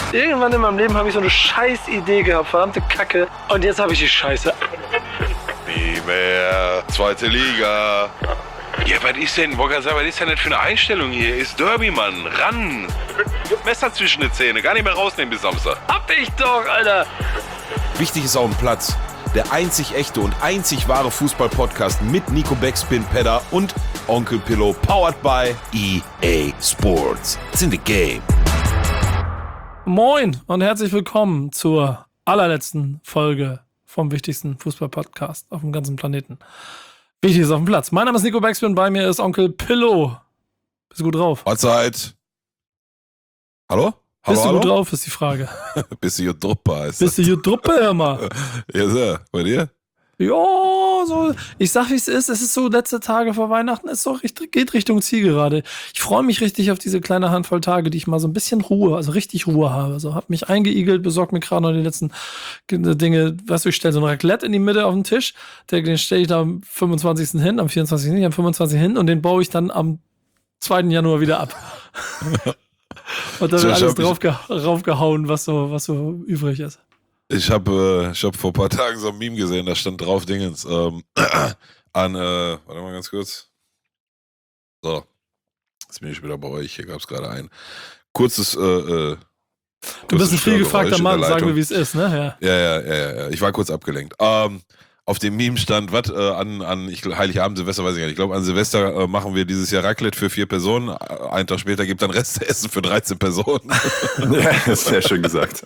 Irgendwann in meinem Leben habe ich so eine scheiß Idee gehabt, verdammte Kacke. Und jetzt habe ich die Scheiße. Nie mehr. Zweite Liga. Ja, was ist denn, was ist denn das für eine Einstellung hier? Ist Derby, Mann. Ran. Messer zwischen die Zähne. Gar nicht mehr rausnehmen bis Samstag. Hab ich doch, Alter. Wichtig ist auf dem Platz. Der einzig echte und einzig wahre Fußball-Podcast mit Nico Backspin Pedder und Onkel Pillow, powered by EA Sports. It's in the game. Moin und herzlich willkommen zur allerletzten Folge vom wichtigsten Fußball-Podcast auf dem ganzen Planeten. Wichtig ist auf dem Platz. Mein Name ist Nico Backspin, bei mir ist Onkel Pillow. Bist du gut drauf? Mahlzeit. Hallo? Bist du Hallo? gut drauf, ist die Frage. Bist du gut Truppe, heißt Bist du gut Truppe, hör mal? Ja, sehr. Bei dir? Ja, so. Ich sag, wie es ist so letzte Tage vor Weihnachten, es so geht Richtung Zielgerade. Ich freue mich richtig auf diese kleine Handvoll Tage, die ich mal so ein bisschen Ruhe, also richtig Ruhe habe. So, hab mich eingeigelt, besorgt mir gerade noch die letzten Dinge. Weißt du, ich stelle so ein Raclette in die Mitte auf den Tisch, den stelle ich da am 25. hin, am 24. nicht, am 25. hin und den baue ich dann am 2. Januar wieder ab. Und dann wird alles draufgehauen, was so übrig ist. Ich hab vor ein paar Tagen so ein Meme gesehen, da stand drauf Dingens, warte mal ganz kurz. So, jetzt bin ich wieder bei euch, hier gab's gerade ein kurzes, Du bist ein viel gefragter Mann, sagen wir, wie es ist, ne? Ja, ich war kurz abgelenkt. Auf dem Meme stand, Heiligabend, Silvester, weiß ich nicht. Ich glaube, an Silvester machen wir dieses Jahr Raclette für 4 Personen. Einen Tag später gibt dann Restessen für 13 Personen. Ja, das ist sehr schön gesagt.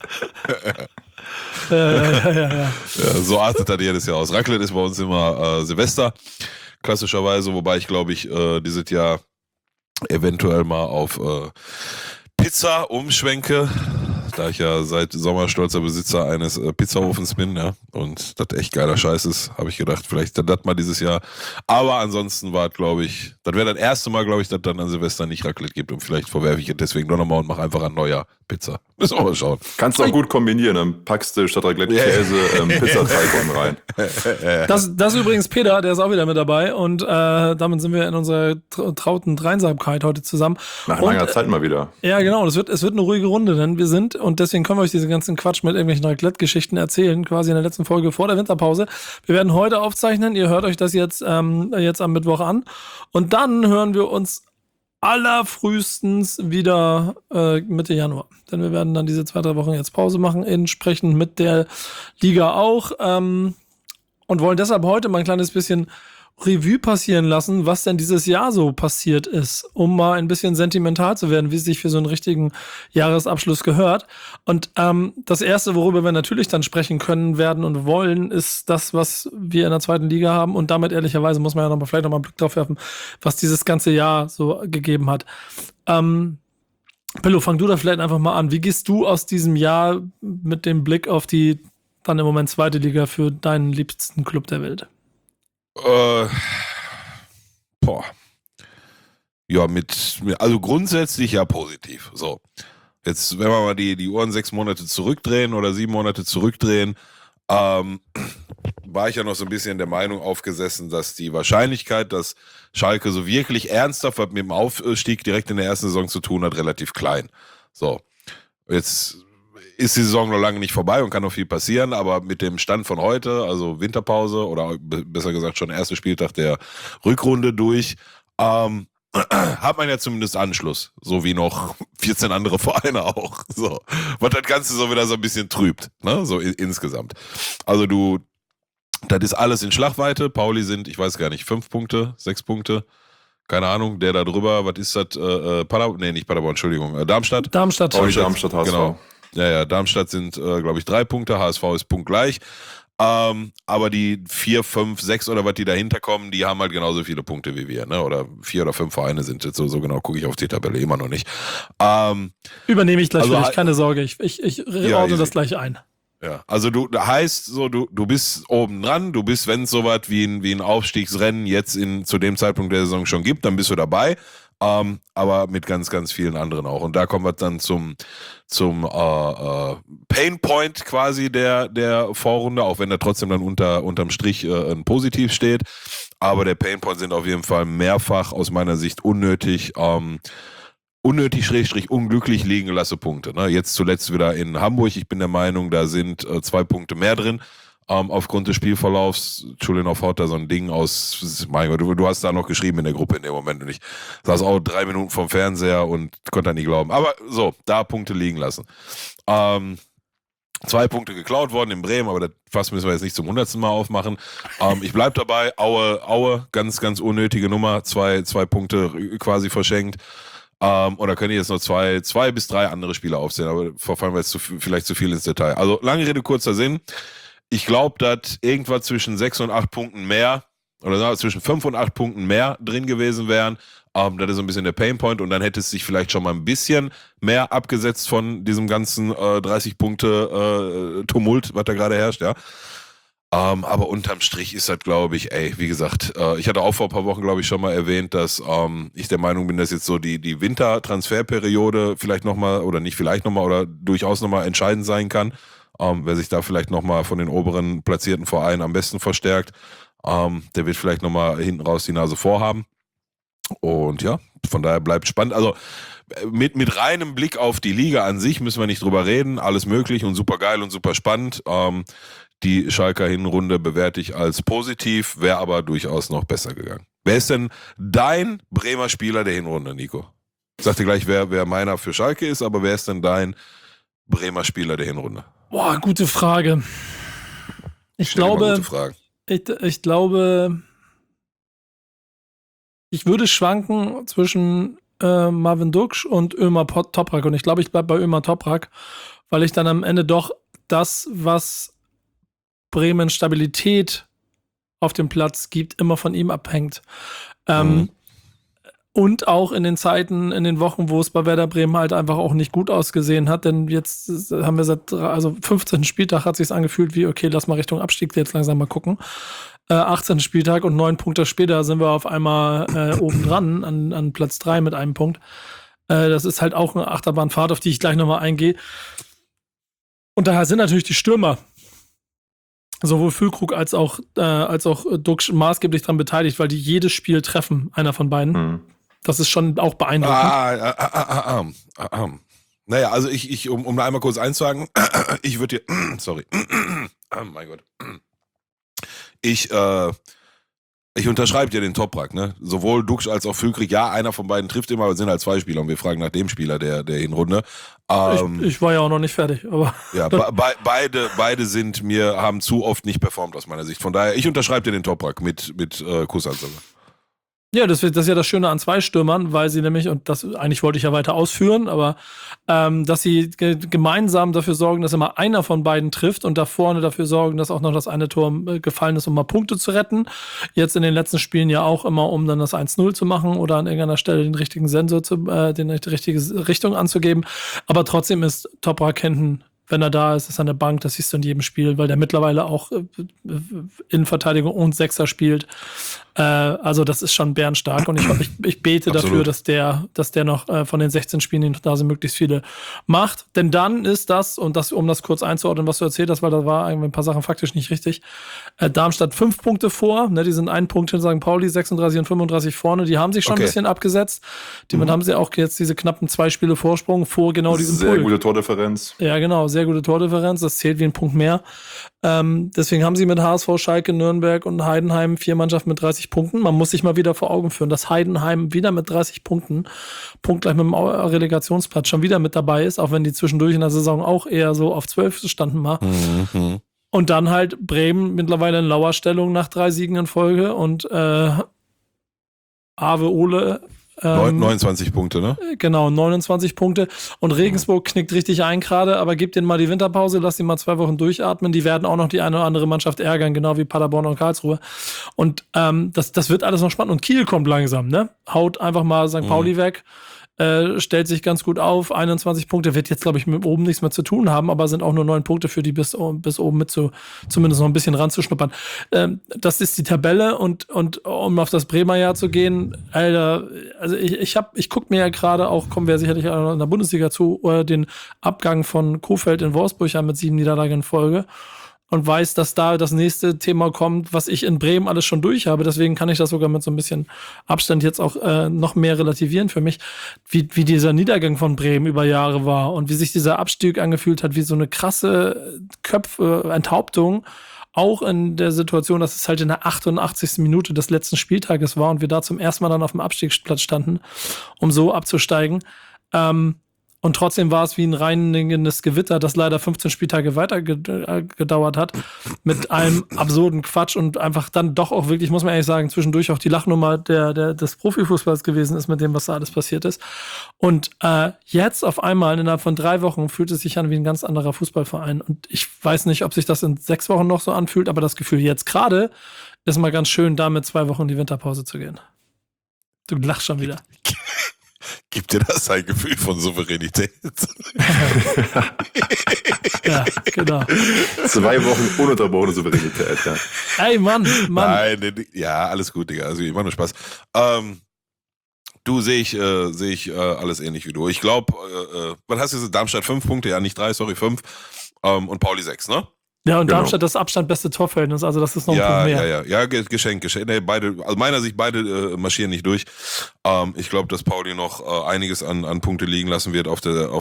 Ja. So artet das jedes Jahr aus. Raclette ist bei uns immer Silvester, klassischerweise, wobei ich glaube dieses Jahr eventuell mal auf Pizza umschwenke, da ich ja seit Sommer stolzer Besitzer eines Pizzaofens bin, ja, und das echt geiler Scheiß ist, habe ich gedacht, vielleicht dann das mal dieses Jahr. Aber ansonsten war es, glaube ich, das wäre das erste Mal, glaube ich, dass dann an Silvester nicht Raclette gibt und vielleicht verwerfe ich es deswegen noch mal und mache einfach ein neuer Pizza. Müssen wir mal schauen. Kannst du auch gut kombinieren, dann packst du statt Raclette Käse Pizzateig rein. Das ist übrigens Peter, der ist auch wieder mit dabei und damit sind wir in unserer trauten Dreisamkeit heute zusammen. Nach langer Zeit mal wieder. Ja, genau, es wird eine ruhige Runde, denn wir sind, und deswegen können wir euch diese ganzen Quatsch mit irgendwelchen Raclette-Geschichten erzählen, quasi in der letzten Folge vor der Winterpause. Wir werden heute aufzeichnen, ihr hört euch das jetzt am Mittwoch an und dann hören wir uns allerfrühestens wieder Mitte Januar. Denn wir werden dann diese 2-3 Wochen jetzt Pause machen, entsprechend mit der Liga auch und wollen deshalb heute mal ein kleines bisschen Revue passieren lassen, was denn dieses Jahr so passiert ist, um mal ein bisschen sentimental zu werden, wie es sich für so einen richtigen Jahresabschluss gehört. Und das Erste, worüber wir natürlich dann sprechen können werden und wollen, ist das, was wir in der 2. Liga haben. Und damit ehrlicherweise muss man ja vielleicht noch mal einen Blick drauf werfen, was dieses ganze Jahr so gegeben hat. Pillow, fang du da vielleicht einfach mal an. Wie gehst du aus diesem Jahr mit dem Blick auf die dann im Moment 2. Liga für deinen liebsten Club der Welt? Ja, also grundsätzlich ja positiv. So. Jetzt, wenn wir mal die Uhren 6 Monate zurückdrehen oder 7 Monate zurückdrehen, war ich ja noch so ein bisschen der Meinung aufgesessen, dass die Wahrscheinlichkeit, dass Schalke so wirklich ernsthaft was mit dem Aufstieg direkt in der ersten Saison zu tun hat, relativ klein. So. Jetzt ist die Saison noch lange nicht vorbei und kann noch viel passieren, aber mit dem Stand von heute, also Winterpause oder besser gesagt schon der erste Spieltag der Rückrunde durch, hat man ja zumindest Anschluss, so wie noch 14 andere Vereine auch. So. Was das Ganze so wieder so ein bisschen trübt, ne? So insgesamt. Also das ist alles in Schlagweite. Pauli sind, ich weiß gar nicht, 5 Punkte, 6 Punkte. Keine Ahnung, der da drüber, was ist das? Nicht Paderborn, Entschuldigung, Darmstadt. Darmstadt, HSV. Genau. Ja, Darmstadt sind, glaube ich, 3 Punkte, HSV ist punktgleich. Aber die 4, 5, 6 oder was die dahinter kommen, die haben halt genauso viele Punkte wie wir, ne? Oder 4 oder 5 Vereine sind jetzt so genau, gucke ich auf die Tabelle immer noch nicht. Übernehme ich gleich also, für dich, keine Sorge, ich ordne das gleich ein. Ja, also du bist oben dran, du bist, wenn es so was wie ein Aufstiegsrennen jetzt zu dem Zeitpunkt der Saison schon gibt, dann bist du dabei. Aber mit ganz, ganz vielen anderen auch. Und da kommen wir dann zum Painpoint quasi der Vorrunde, auch wenn da trotzdem dann unterm Strich ein Positiv steht. Aber der Painpoint sind auf jeden Fall mehrfach aus meiner Sicht unnötig unnötig / unglücklich liegen gelassene Punkte. Ne? Jetzt zuletzt wieder in Hamburg. Ich bin der Meinung, da sind 2 Punkte mehr drin. Aufgrund des Spielverlaufs. Schulinov haut da so ein Ding aus. Mein Gott, du hast da noch geschrieben in der Gruppe in dem Moment. Und ich saß auch 3 Minuten vom Fernseher und konnte da nicht glauben. Aber so, da Punkte liegen lassen. 2 Punkte geklaut worden in Bremen, aber das Fass müssen wir jetzt nicht zum 100. Mal aufmachen. Ich bleib dabei. Aue, ganz, ganz unnötige Nummer. 2 Punkte quasi verschenkt. Oder können jetzt noch 2 bis 3 andere Spieler aufzählen, aber verfallen wir jetzt vielleicht zu viel ins Detail. Also lange Rede, kurzer Sinn. Ich glaube, dass irgendwas zwischen 6 und 8 Punkten mehr, oder sagen wir, zwischen 5 und 8 Punkten mehr drin gewesen wären. Das ist so ein bisschen der Painpoint und dann hätte es sich vielleicht schon mal ein bisschen mehr abgesetzt von diesem ganzen 30 Punkte Tumult, was da gerade herrscht, ja. Aber unterm Strich ist das, glaube ich, wie gesagt, ich hatte auch vor ein paar Wochen, glaube ich, schon mal erwähnt, dass ich der Meinung bin, dass jetzt so die Wintertransferperiode vielleicht nochmal, oder nicht vielleicht nochmal, oder durchaus nochmal entscheidend sein kann. Wer sich da vielleicht nochmal von den oberen platzierten Vereinen am besten verstärkt, der wird vielleicht nochmal hinten raus die Nase vorhaben. Und ja, von daher bleibt spannend. Also mit reinem Blick auf die Liga an sich müssen wir nicht drüber reden. Alles möglich und super geil und super spannend. Die Schalker Hinrunde bewerte ich als positiv, wäre aber durchaus noch besser gegangen. Wer ist denn dein Bremer Spieler der Hinrunde, Nico? Ich sag dir gleich, wer meiner für Schalke ist, aber wer ist denn dein Bremer Spieler der Hinrunde? Boah, gute Frage. Ich glaube, ich würde schwanken zwischen Marvin Duksch und Ömer Toprak. Und ich glaube, ich bleibe bei Ömer Toprak, weil ich dann am Ende doch das, was Bremen Stabilität auf dem Platz gibt, immer von ihm abhängt. Und auch in den Zeiten, in den Wochen, wo es bei Werder Bremen halt einfach auch nicht gut ausgesehen hat, denn jetzt haben wir seit 15. Spieltag hat sich's angefühlt wie, okay, lass mal Richtung Abstieg jetzt langsam mal gucken. 18. Spieltag und 9 Punkte später sind wir auf einmal oben dran an Platz 3 mit einem Punkt. Das ist halt auch eine Achterbahnfahrt, auf die ich gleich nochmal eingehe. Und daher sind natürlich die Stürmer, sowohl Füllkrug als auch Duksch maßgeblich daran beteiligt, weil die jedes Spiel treffen, einer von beiden. Das ist schon auch beeindruckend. Naja, also um einmal kurz einzusagen, ich würde dir, sorry, mein Gott, ich unterschreibe dir den Toprak, ne? Sowohl Duksch als auch Füllkrug, ja, einer von beiden trifft immer, aber es sind halt 2 Spieler und wir fragen nach dem Spieler der Hinrunde. Ich war ja auch noch nicht fertig, aber. Ja, beide haben zu oft nicht performt aus meiner Sicht. Von daher, ich unterschreibe dir den Toprak mit Kussansage. Ja, das ist ja das Schöne an 2 Stürmern, weil sie nämlich, und das eigentlich wollte ich ja weiter ausführen, aber dass sie gemeinsam dafür sorgen, dass immer einer von beiden trifft und da vorne dafür sorgen, dass auch noch das eine Tor gefallen ist, um mal Punkte zu retten. Jetzt in den letzten Spielen ja auch immer, um dann das 1-0 zu machen oder an irgendeiner Stelle den richtigen Sensor die richtige Richtung anzugeben. Aber trotzdem ist Toprak hinten, wenn er da ist er eine Bank, das siehst du in jedem Spiel, weil der mittlerweile auch Innenverteidigung und Sechser spielt. Also das ist schon bärenstark und ich bete Absolut dafür, dass der noch von den 16 Spielen, die noch da sind, möglichst viele macht. Denn dann ist das, um das kurz einzuordnen, was du erzählt hast, weil da war irgendwie ein paar Sachen faktisch nicht richtig. Darmstadt 5 Punkte vor, ne, die sind 1 Punkt hinter St. Pauli, 36 und 35 vorne, die haben sich schon ein bisschen abgesetzt. Damit haben sie auch jetzt diese knappen 2 Spiele Vorsprung vor genau diesem Pool. Sehr gute Tordifferenz. Ja, genau, sehr gute Tordifferenz, das zählt wie ein Punkt mehr. Deswegen haben sie mit HSV, Schalke, Nürnberg und Heidenheim 4 Mannschaften mit 30 Punkten. Man muss sich mal wieder vor Augen führen, dass Heidenheim wieder mit 30 Punkten, punktgleich mit dem Relegationsplatz, schon wieder mit dabei ist, auch wenn die zwischendurch in der Saison auch eher so auf 12 standen mal. Und dann halt Bremen mittlerweile in Lauerstellung nach 3 Siegen in Folge und Ave Ole 29 Punkte, ne? Genau, 29 Punkte. Und Regensburg knickt richtig ein gerade, aber gebt denen mal die Winterpause, lasst die mal 2 Wochen durchatmen. Die werden auch noch die eine oder andere Mannschaft ärgern, genau wie Paderborn und Karlsruhe. Und das wird alles noch spannend. Und Kiel kommt langsam, ne? Haut einfach mal St. Pauli weg. Stellt sich ganz gut auf, 21 Punkte, wird jetzt, glaube ich, mit oben nichts mehr zu tun haben, aber sind auch nur 9 Punkte für die bis oben mit zumindest noch ein bisschen ranzuschnuppern. Das ist die Tabelle und um auf das Bremer Jahr zu gehen, Alter, also ich gucke mir ja gerade auch, kommen wir sicherlich auch noch in der Bundesliga zu, den Abgang von Kofeld in Wolfsburg an mit 7 Niederlagen in Folge. und weiß, dass da das nächste Thema kommt, was ich in Bremen alles schon durch habe. Deswegen kann ich das sogar mit so ein bisschen Abstand jetzt auch noch mehr relativieren für mich, wie dieser Niedergang von Bremen über Jahre war und wie sich dieser Abstieg angefühlt hat, wie so eine krasse Enthauptung. Auch in der Situation, dass es halt in der 88. Minute des letzten Spieltages war und wir da zum ersten Mal dann auf dem Abstiegsplatz standen, um so abzusteigen. Und trotzdem war es wie ein reinigendes Gewitter, das leider 15 Spieltage weiter gedauert hat, mit einem absurden Quatsch und einfach dann doch auch wirklich, muss man ehrlich sagen, zwischendurch auch die Lachnummer des Profifußballs gewesen ist mit dem, was da alles passiert ist. Und jetzt auf einmal innerhalb von 3 Wochen fühlt es sich an wie ein ganz anderer Fußballverein. Und ich weiß nicht, ob sich das in 6 Wochen noch so anfühlt, aber das Gefühl jetzt gerade ist mal ganz schön, da mit 2 Wochen in die Winterpause zu gehen. Du lachst schon wieder. Gibt dir das ein Gefühl von Souveränität? Ja, genau. 2 Wochen ununterbrochene Souveränität, ja. Ey, Mann. Nein, ja, alles gut, Digga. Also ich mach nur Spaß. Du sehe ich alles ähnlich wie du. Ich glaube, was hast du gesagt? Darmstadt 5 Punkte, ja nicht 3, sorry, 5. Und Pauli 6, ne? Ja, und Genau. Darmstadt das Abstand beste Torverhältnis, also das ist noch ein Punkt mehr. Ja, Geschenk. Nee, beide, aus meiner Sicht, beide marschieren nicht durch. Ich glaube, dass Pauli noch einiges an Punkte liegen lassen wird auf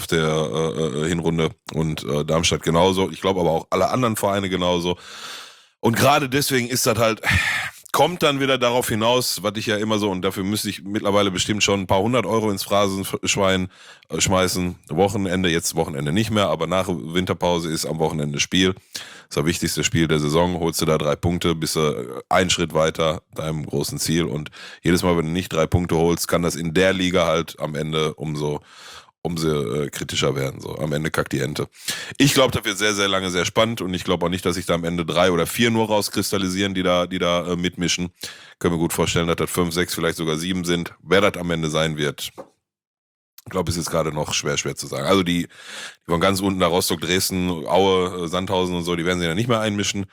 der Hinrunde und Darmstadt genauso. Ich glaube aber auch alle anderen Vereine genauso. Und gerade deswegen ist das halt, kommt dann wieder darauf hinaus, was ich ja immer so, und dafür müsste ich mittlerweile bestimmt schon ein paar 100 Euro ins Phrasenschwein schmeißen. Jetzt Wochenende nicht mehr, aber nach Winterpause ist am Wochenende Spiel. Das ist das wichtigste Spiel der Saison. Holst du da 3 Punkte, bist du einen Schritt weiter deinem großen Ziel. Und jedes Mal, wenn du nicht 3 Punkte holst, kann das in der Liga halt am Ende umso kritischer werden. So, am Ende kackt die Ente. Ich glaube, das wird sehr, sehr lange sehr spannend und ich glaube auch nicht, dass sich da am Ende 3 oder 4 nur rauskristallisieren, die da mitmischen. Können wir gut vorstellen, dass das 5, 6, vielleicht sogar 7 sind. Wer das am Ende sein wird, ich glaube, es ist gerade noch schwer zu sagen. Also die von ganz unten da Rostock, Dresden, Aue, Sandhausen und so, die werden sich ja nicht mehr einmischen.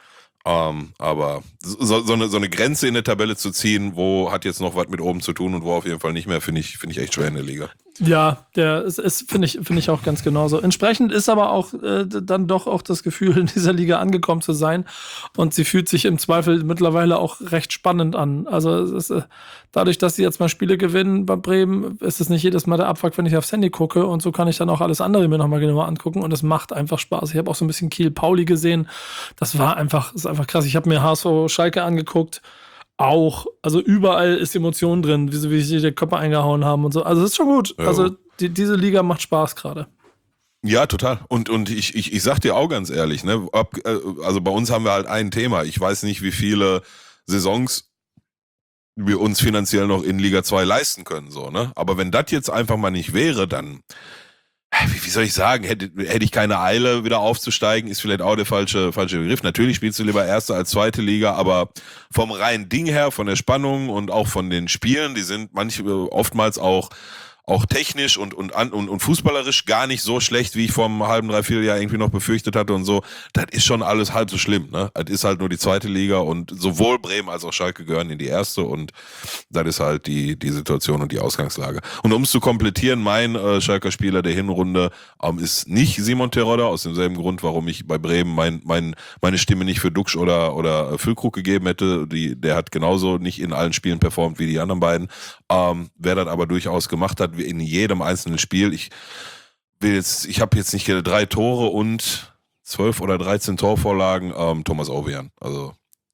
Aber so eine Grenze in der Tabelle zu ziehen, wo hat jetzt noch was mit oben zu tun und wo auf jeden Fall nicht mehr, finde ich echt schwer in der Liga. Ja, finde ich auch ganz genauso. Entsprechend ist aber auch dann doch auch das Gefühl, in dieser Liga angekommen zu sein. Und sie fühlt sich im Zweifel mittlerweile auch recht spannend an. Also es ist, dadurch, dass sie jetzt mal Spiele gewinnen bei Bremen, ist es nicht jedes Mal der Abfuck, wenn ich aufs Handy gucke. Und so kann ich dann auch alles andere mir nochmal genauer angucken. Und es macht einfach Spaß. Ich habe auch so ein bisschen Kiel-Pauli gesehen. Das ist einfach krass. Ich habe mir HSV Schalke angeguckt. Auch, also überall ist Emotion drin, wie sie den Körper eingehauen haben und so. Also das ist schon gut. Ja. Also diese Liga macht Spaß gerade. Ja, total. Und ich sag dir auch ganz ehrlich, ne, also bei uns haben wir halt ein Thema. Ich weiß nicht, wie viele Saisons wir uns finanziell noch in Liga 2 leisten können, so, ne? Aber wenn das jetzt einfach mal nicht wäre, dann, wie soll ich sagen, hätte ich keine Eile, wieder aufzusteigen, ist vielleicht auch der falsche Begriff. Natürlich spielst du lieber erste als zweite Liga, aber vom reinen Ding her, von der Spannung und auch von den Spielen, die sind oftmals auch technisch und fußballerisch gar nicht so schlecht, wie ich vor einem halben, 3/4 Jahr irgendwie noch befürchtet hatte und so. Das ist schon alles halb so schlimm, ne? Das ist halt nur die zweite Liga und sowohl Bremen als auch Schalke gehören in die erste und das ist halt die Situation und die Ausgangslage. Und um es zu komplettieren, mein Schalker Spieler der Hinrunde ist nicht Simon Terodde, aus demselben Grund, warum ich bei Bremen meine Stimme nicht für Duxch oder Füllkrug gegeben hätte. Der hat genauso nicht in allen Spielen performt wie die anderen beiden. Wer das aber durchaus gemacht hat, in jedem einzelnen Spiel. Ich habe jetzt nicht 3 Tore und 12 oder 13 Torvorlagen. Thomas Ovejan. Also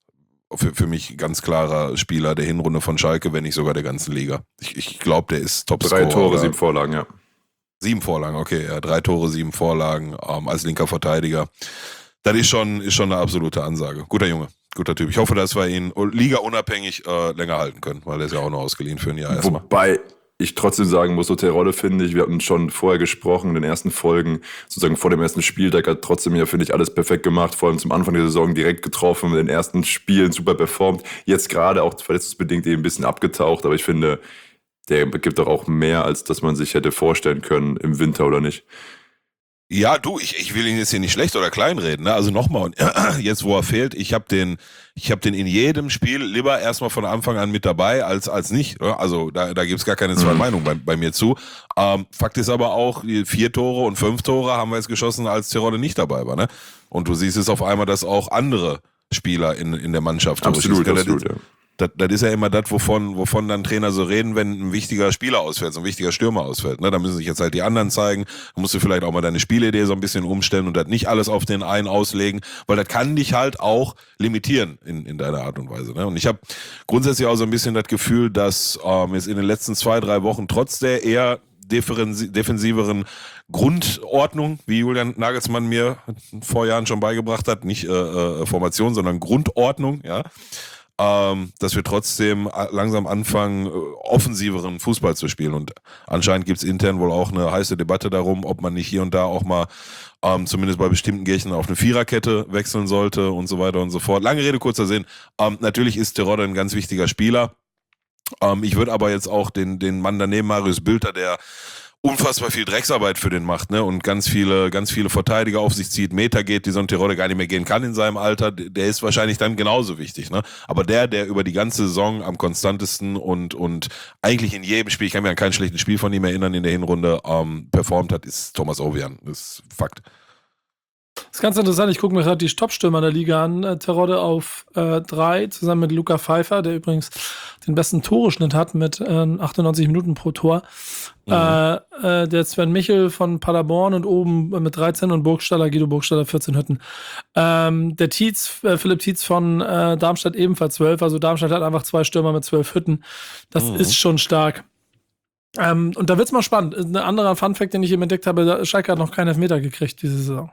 für mich ganz klarer Spieler der Hinrunde von Schalke, wenn nicht sogar der ganzen Liga. Ich glaube, der ist Topscorer. 3 Tore, 7 Vorlagen, ja. 7 Vorlagen, okay. Ja, 3 Tore, 7 Vorlagen als linker Verteidiger. Das ist schon eine absolute Ansage. Guter Junge. Guter Typ. Ich hoffe, dass wir ihn liga-unabhängig länger halten können, weil er ist ja auch noch ausgeliehen für ein Jahr erstmal. Wobei ich trotzdem sagen muss, so Terodde finde ich, wir hatten schon vorher gesprochen, in den ersten Folgen, sozusagen vor dem ersten Spieltag, hat trotzdem ja, finde ich, alles perfekt gemacht, vor allem zum Anfang der Saison direkt getroffen, in den ersten Spielen super performt, jetzt gerade auch verletzungsbedingt eben ein bisschen abgetaucht, aber ich finde, der gibt doch auch mehr, als dass man sich hätte vorstellen können im Winter, oder nicht? Ja, du, ich will ihn jetzt hier nicht schlecht oder kleinreden, ne? Also nochmal, jetzt wo er fehlt, ich hab den in jedem Spiel lieber erstmal von Anfang an mit dabei, als nicht. Ne? Also da gibt's gar keine zwei Meinungen bei mir zu. Fakt ist aber auch, 4 Tore und 5 Tore haben wir jetzt geschossen, als Terodde nicht dabei war. Ne? Und du siehst es auf einmal, dass auch andere Spieler in der Mannschaft. Absolut, ja. Das ist ja immer das, wovon dann Trainer so reden, wenn ein wichtiger Spieler ausfällt, so ein wichtiger Stürmer ausfällt. Ne? Da müssen sich jetzt halt die anderen zeigen. Da musst du vielleicht auch mal deine Spielidee so ein bisschen umstellen und das nicht alles auf den einen auslegen, weil das kann dich halt auch limitieren in deiner Art und Weise. Ne? Und ich habe grundsätzlich auch so ein bisschen das Gefühl, dass jetzt in den letzten 2-3 Wochen trotz der eher defensiveren Grundordnung, wie Julian Nagelsmann mir vor Jahren schon beigebracht hat, nicht Formation, sondern Grundordnung, ja, dass wir trotzdem langsam anfangen, offensiveren Fußball zu spielen. Und anscheinend gibt es intern wohl auch eine heiße Debatte darum, ob man nicht hier und da auch mal zumindest bei bestimmten Gegnern auf eine Viererkette wechseln sollte und so weiter und so fort. Lange Rede, kurzer Sinn. Natürlich ist Terodde ein ganz wichtiger Spieler. Ich würde aber jetzt auch den Mann daneben, Marius Bülter, der unfassbar viel Drecksarbeit für den macht, ne, und ganz viele Verteidiger auf sich zieht, Meter geht, die so ein Terodde gar nicht mehr gehen kann in seinem Alter, der ist wahrscheinlich dann genauso wichtig, ne, aber der über die ganze Saison am konstantesten und eigentlich in jedem Spiel, ich kann mich an kein schlechtes Spiel von ihm erinnern in der Hinrunde, performt hat, ist Thomas Obian, das ist Fakt. Das ist ganz interessant, ich gucke mir gerade die Top-Stürmer der Liga an. Terodde auf 3, zusammen mit Luca Pfeiffer, der übrigens den besten Toreschnitt hat mit 98 Minuten pro Tor. Der Sven Michel von Paderborn und oben mit 13 und Guido Burgstaller 14 Hütten. Der Philipp Tietz von Darmstadt ebenfalls 12. Also Darmstadt hat einfach 2 Stürmer mit 12 Hütten. Das ist schon stark. Und da wird's mal spannend. Ein anderer Funfact, den ich eben entdeckt habe, Schalke hat noch keinen Elfmeter gekriegt diese Saison.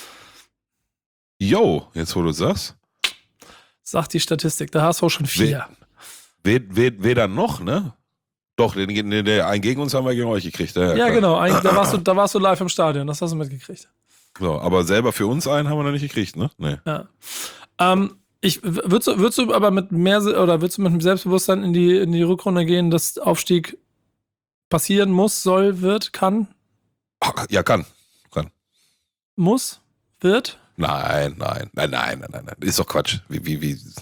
Jo, jetzt wo du sagst. Sagt die Statistik. Der HSV schon 4. Weder noch, ne? Doch, den einen gegen uns haben wir gegen euch gekriegt. Ja, genau. Da warst du live im Stadion. Das hast du mitgekriegt. So, aber selber für uns einen haben wir noch nicht gekriegt, ne? Nee. Ja. Würdest du aber mit mehr oder würdest du mit dem Selbstbewusstsein in die Rückrunde gehen, dass Aufstieg passieren muss, soll, wird, kann? Ja, kann. Muss? Wird? Nein. Ist doch Quatsch. Wie?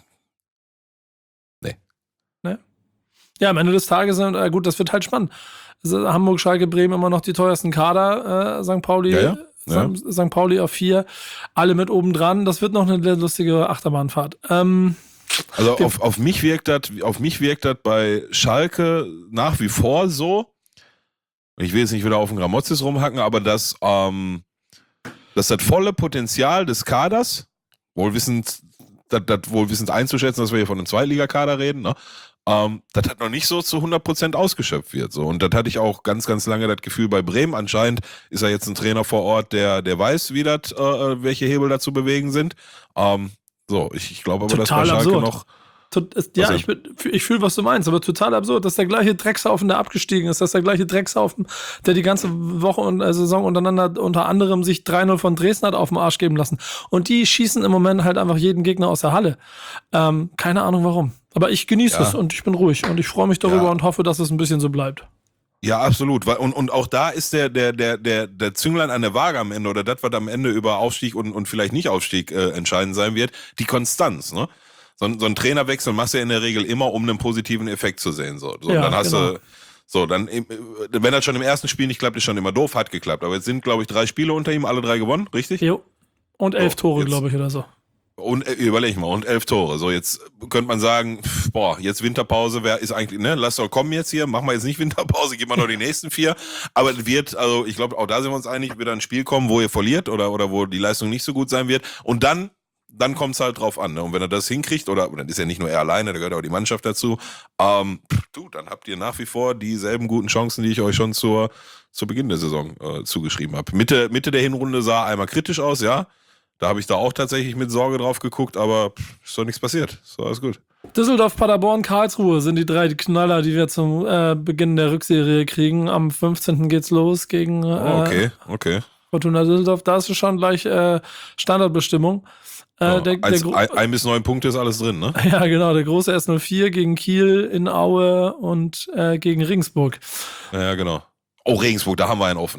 Nee. Ja, am Ende des Tages, gut, das wird halt spannend. Also Hamburg, Schalke, Bremen immer noch die teuersten Kader. St. Pauli, Ja. St. Pauli auf 4. Alle mit oben dran. Das wird noch eine lustige Achterbahnfahrt. Also auf mich wirkt das bei Schalke nach wie vor so. Ich will jetzt nicht wieder auf den Gramozis rumhacken, aber das volle Potenzial des Kaders, wohlwissend einzuschätzen, dass wir hier von einem Zweitligakader reden, ne? Das hat noch nicht so zu 100% ausgeschöpft wird. So. Und das hatte ich auch ganz, ganz lange das Gefühl bei Bremen. Anscheinend ist ja jetzt ein Trainer vor Ort, der weiß, wie das, welche Hebel da zu bewegen sind. Ich glaube aber, dass bei Schalke absurd. noch... Ja, ich fühle, was du meinst, aber total absurd, dass der gleiche Dreckshaufen, der abgestiegen ist, dass der gleiche Dreckshaufen, der die ganze Woche und Saison unter anderem sich 3-0 von Dresden hat auf den Arsch geben lassen. Und die schießen im Moment halt einfach jeden Gegner aus der Halle. Keine Ahnung warum. Aber ich genieße es und ich bin ruhig und ich freue mich darüber und hoffe, dass es ein bisschen so bleibt. Ja, absolut. Und auch da ist der Zünglein an der Waage am Ende oder das, was am Ende über Aufstieg und vielleicht nicht Aufstieg entscheidend sein wird, die Konstanz, ne? So ein Trainerwechsel machst du ja in der Regel immer, um einen positiven Effekt zu sehen. Dann hast du, wenn das schon im ersten Spiel nicht klappt, ist schon immer doof, hat geklappt. Aber jetzt sind, glaube ich, 3 Spiele unter ihm, alle 3 gewonnen, richtig? Jo. Und 11 Tore, glaube ich, oder so. Und überleg mal, und 11 Tore. So, jetzt könnte man sagen, jetzt Winterpause, ist eigentlich, ne, lass doch kommen jetzt hier, machen wir jetzt nicht Winterpause, gib mal noch die nächsten 4. Aber ich glaube, auch da sind wir uns einig, wird ein Spiel kommen, wo ihr verliert oder wo die Leistung nicht so gut sein wird. Und dann kommt es halt drauf an. Ne? Und wenn er das hinkriegt, oder dann ist ja nicht nur er alleine, da gehört auch die Mannschaft dazu, dann habt ihr nach wie vor dieselben guten Chancen, die ich euch schon zu Beginn der Saison zugeschrieben habe. Mitte der Hinrunde sah einmal kritisch aus, ja. Da habe ich da auch tatsächlich mit Sorge drauf geguckt, aber ist doch nichts passiert. Ist doch alles gut. Düsseldorf, Paderborn, Karlsruhe sind die 3 Knaller, die wir zum Beginn der Rückserie kriegen. Am 15. geht's los gegen Okay. Fortuna Düsseldorf. Da ist es schon gleich Standardbestimmung. 1 bis 9 Punkte ist alles drin, ne? Ja, genau. Der große S04 gegen Kiel in Aue und gegen Regensburg. Ja, genau. Oh, Regensburg, da haben wir einen offen, ne?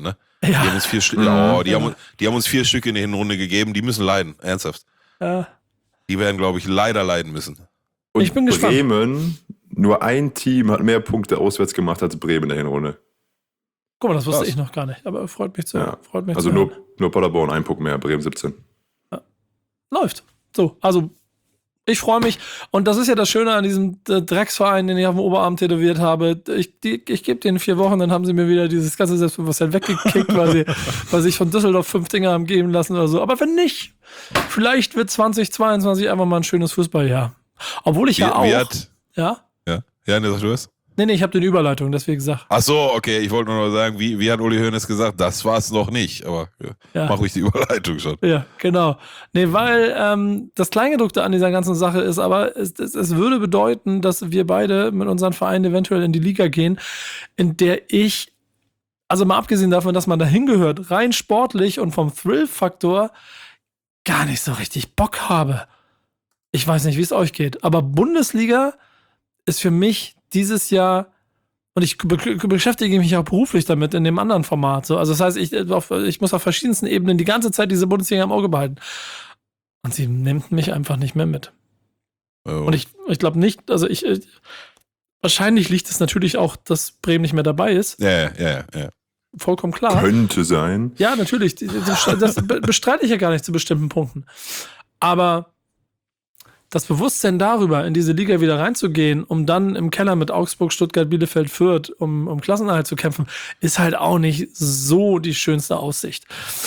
Die haben uns 4 Stück, die haben uns 4 Stück in der Hinrunde gegeben, die müssen leiden, ernsthaft. Ja. Die werden, glaube ich, leider leiden müssen. Und Ich bin gespannt. Bremen, nur ein Team hat mehr Punkte auswärts gemacht als Bremen in der Hinrunde. Guck mal, das wusste Krass. ich noch gar nicht, aber freut mich zu. Ja. Freut mich Also zu hören. nur Paderborn, ein Punkt mehr, Bremen 17. Läuft. So, also ich freue mich. Und das ist ja das Schöne an diesem Drecksverein, den ich auf dem Oberarm tätowiert habe. Ich gebe denen 4 Wochen, dann haben sie mir wieder dieses ganze Selbstbewusstsein weggekickt, weil sich von Düsseldorf 5 Dinger haben geben lassen oder so. Aber wenn nicht, vielleicht wird 2022 einfach mal ein schönes Fußballjahr. Obwohl ich ja auch... Ja? Ja, ne, sag du es? Nee, ich habe den Überleitung, deswegen gesagt. Ach so, okay, ich wollte nur noch sagen, wie hat Uli Hoeneß gesagt, das war es noch nicht, aber Ja. mach ruhig die Überleitung schon. Ja, genau. Nee, weil das Kleingedruckte an dieser ganzen Sache ist, aber es würde bedeuten, dass wir beide mit unseren Vereinen eventuell in die Liga gehen, in der ich, also mal abgesehen davon, dass man da hingehört, rein sportlich und vom Thrill-Faktor gar nicht so richtig Bock habe. Ich weiß nicht, wie es euch geht, aber Bundesliga ist für mich dieses Jahr, und ich beschäftige mich auch beruflich damit in dem anderen Format. So. Also das heißt, ich muss auf verschiedensten Ebenen die ganze Zeit diese Bundesliga im Auge behalten. Und sie nimmt mich einfach nicht mehr mit. Oh. Und ich glaube nicht, also wahrscheinlich liegt es natürlich auch, dass Bremen nicht mehr dabei ist. Ja. Vollkommen klar. Könnte sein. Ja, natürlich. Das bestreite ich ja gar nicht zu bestimmten Punkten. Aber das Bewusstsein darüber, in diese Liga wieder reinzugehen, um dann im Keller mit Augsburg, Stuttgart, Bielefeld, Fürth um Klassenerhalt zu kämpfen, ist halt auch nicht so die schönste Aussicht.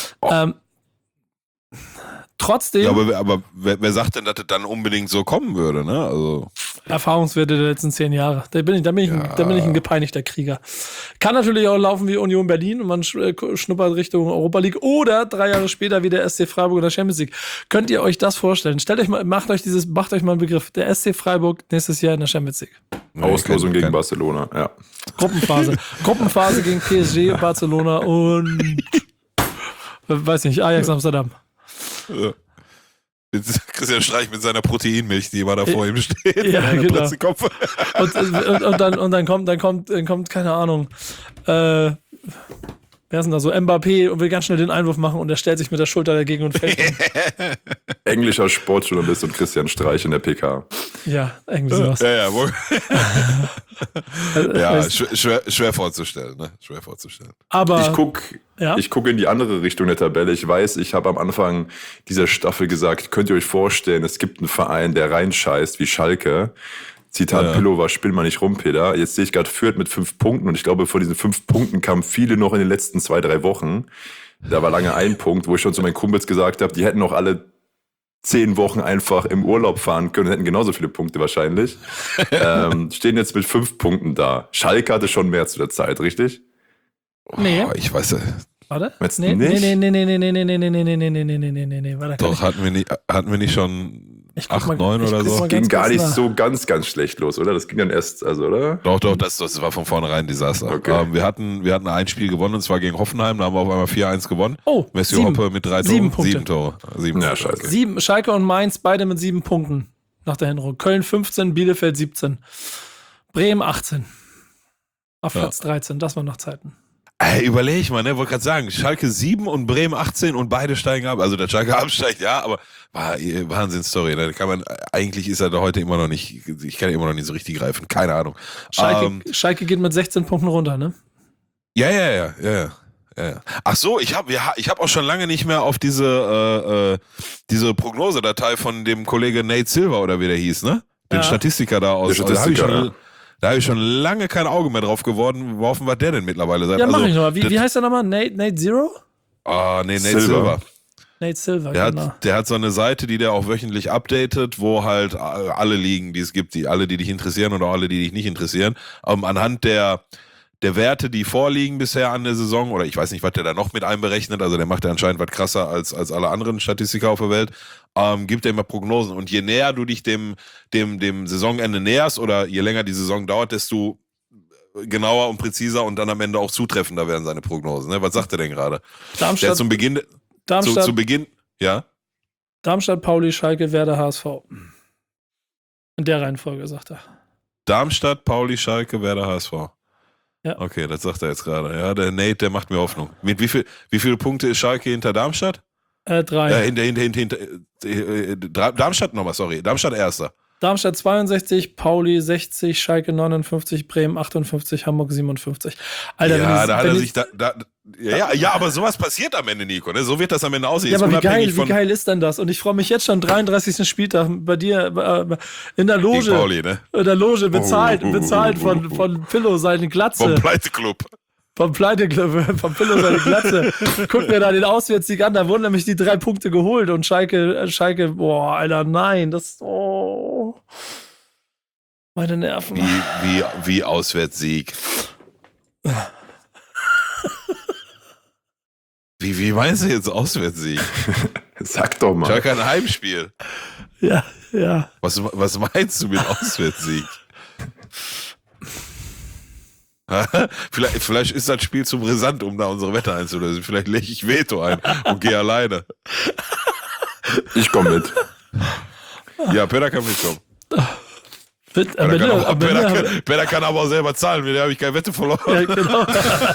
Trotzdem, Ja, aber wer sagt denn, dass das dann unbedingt so kommen würde, ne? Also, Erfahrungswerte der letzten 10 Jahre. Da bin ich ein gepeinigter Krieger. Kann natürlich auch laufen wie Union Berlin und man schnuppert Richtung Europa League oder 3 Jahre später wie der SC Freiburg oder Champions League. Könnt ihr euch das vorstellen? Macht euch mal einen Begriff. Der SC Freiburg nächstes Jahr in der Champions League. Auslosung gegen Barcelona, ja. Gruppenphase gegen PSG, Barcelona und weiß nicht, Ajax Amsterdam. Christian Streich mit seiner Proteinmilch, die immer da vor ihm steht. Ja, genau. Pressekopf. Und dann kommt, keine Ahnung, wer ist denn da so? Mbappé und will ganz schnell den Einwurf machen und er stellt sich mit der Schulter dagegen und fällt. Englischer Sportjournalist und Christian Streich in der PK. Ja, irgendwie sowas. Ja, Weißt- schwer vorzustellen, ne? Schwer vorzustellen. Aber Ich guck in die andere Richtung der Tabelle. Ich weiß, ich habe am Anfang dieser Staffel gesagt, könnt ihr euch vorstellen, es gibt einen Verein, der reinscheißt wie Schalke. Zitat Pillover, spiel mal nicht rum, Peter. Jetzt sehe ich gerade Fürth mit 5 Punkten und ich glaube, von diesen 5 Punkten kamen viele noch in den letzten 2-3 Wochen. Da war lange ein Punkt, wo ich schon zu meinen Kumpels gesagt habe, die hätten noch alle 10 Wochen einfach im Urlaub fahren können und hätten genauso viele Punkte wahrscheinlich. Stehen jetzt mit 5 Punkten da. Schalke hatte schon mehr zu der Zeit, richtig? Nee. Oh, ich weiß ja. Warte? Meinst du Nee, nicht? Warte, Doch, hatten wir nicht schon Ich guck 8, mal- 9 ich oder guck so? mal Ging ganz gar kurz nicht nach. so ganz schlecht los, oder? Das ging dann erst, oder? Doch, das war von vornherein ein Desaster. Okay. Wir hatten ein Spiel gewonnen, und zwar gegen Hoffenheim, da haben wir auf einmal 4-1 gewonnen. Oh, Messi 7. Hoppe mit 3 Toren. 7 Punkte. 7 Tore. 7 Ja, Punkte, scheiße. okay. 7, Schalke und Mainz beide mit 7 Punkten nach der Hinrunde. Köln 15, Bielefeld 17. Bremen 18. Auf Platz 13, das waren noch Zeiten. Ey, überleg mal, ne, wollte gerade sagen, Schalke 7 und Bremen 18 und beide steigen ab. Also der Schalke absteigt, ja, aber Wahnsinn-Story. Ne? Eigentlich ist er da heute immer noch nicht, ich kann ihn immer noch nicht so richtig greifen, keine Ahnung. Schalke geht mit 16 Punkten runter, ne? Ja. Ach so, ich hab auch schon lange nicht mehr auf diese Prognosedatei von dem Kollege Nate Silver oder wie der hieß, ne? Den Ja. Statistiker da aus. Der Statistiker, Da habe ich schon lange kein Auge mehr drauf geworden, worauf war der denn mittlerweile seit. Ja, mach ich nochmal. Wie heißt der nochmal? Nate Zero? Nate Silver. Nate Silver, Der genau. hat so eine Seite, die der auch wöchentlich updatet, wo halt alle Ligen, die es gibt, alle, die dich interessieren oder alle, die dich nicht interessieren, anhand der Werte, die vorliegen bisher an der Saison, oder ich weiß nicht, was der da noch mit einberechnet, also der macht ja anscheinend was krasser als alle anderen Statistiker auf der Welt, gibt er immer Prognosen. Und je näher du dich dem Saisonende näherst oder je länger die Saison dauert, desto genauer und präziser und dann am Ende auch zutreffender werden seine Prognosen. Ne? Was sagt er denn gerade? Der hat Darmstadt, zum Beginn, zu Beginn, ja? Darmstadt, Pauli, Schalke, Werder, HSV. In der Reihenfolge, sagt er. Darmstadt, Pauli, Schalke, Werder, HSV. Ja. Okay, das sagt er jetzt gerade. Ja, der Nate, der macht mir Hoffnung. Mit wie viele Punkte ist Schalke hinter Darmstadt? 3. Darmstadt nochmal, sorry. Darmstadt Erster. Darmstadt 62, Pauli 60, Schalke 59, Bremen 58, Hamburg 57. Alter, Ja, da hat er sich ja, aber sowas passiert am Ende, Nico. Ne? So wird das am Ende aussehen. Ja, Jetzt aber unabhängig wie geil ist denn das? Und ich freue mich jetzt schon, 33. Spieltag bei dir in der Loge. Gegen Pauli, ne? In der Loge, bezahlt von Pillow seine Glatze. Vom Pleiteclub. Vom Pleiteclub, vom Pillow seine Glatze. Guck mir da den Auswärtssieg an, da wurden nämlich die 3 Punkte geholt und Schalke, boah, Alter, nein, meine Nerven. Wie Auswärtssieg. Wie meinst du jetzt Auswärtssieg? Sag doch mal. Schalke ein Heimspiel. Ja. Was meinst du mit Auswärtssieg? Vielleicht ist das Spiel zu brisant, um da unsere Wette einzulösen. Vielleicht lege ich Veto ein und gehe alleine. Ich komme mit. Ja, Peter kann mitkommen. Peter kann aber auch selber zahlen, da habe ich keine Wette verloren. Ja, genau.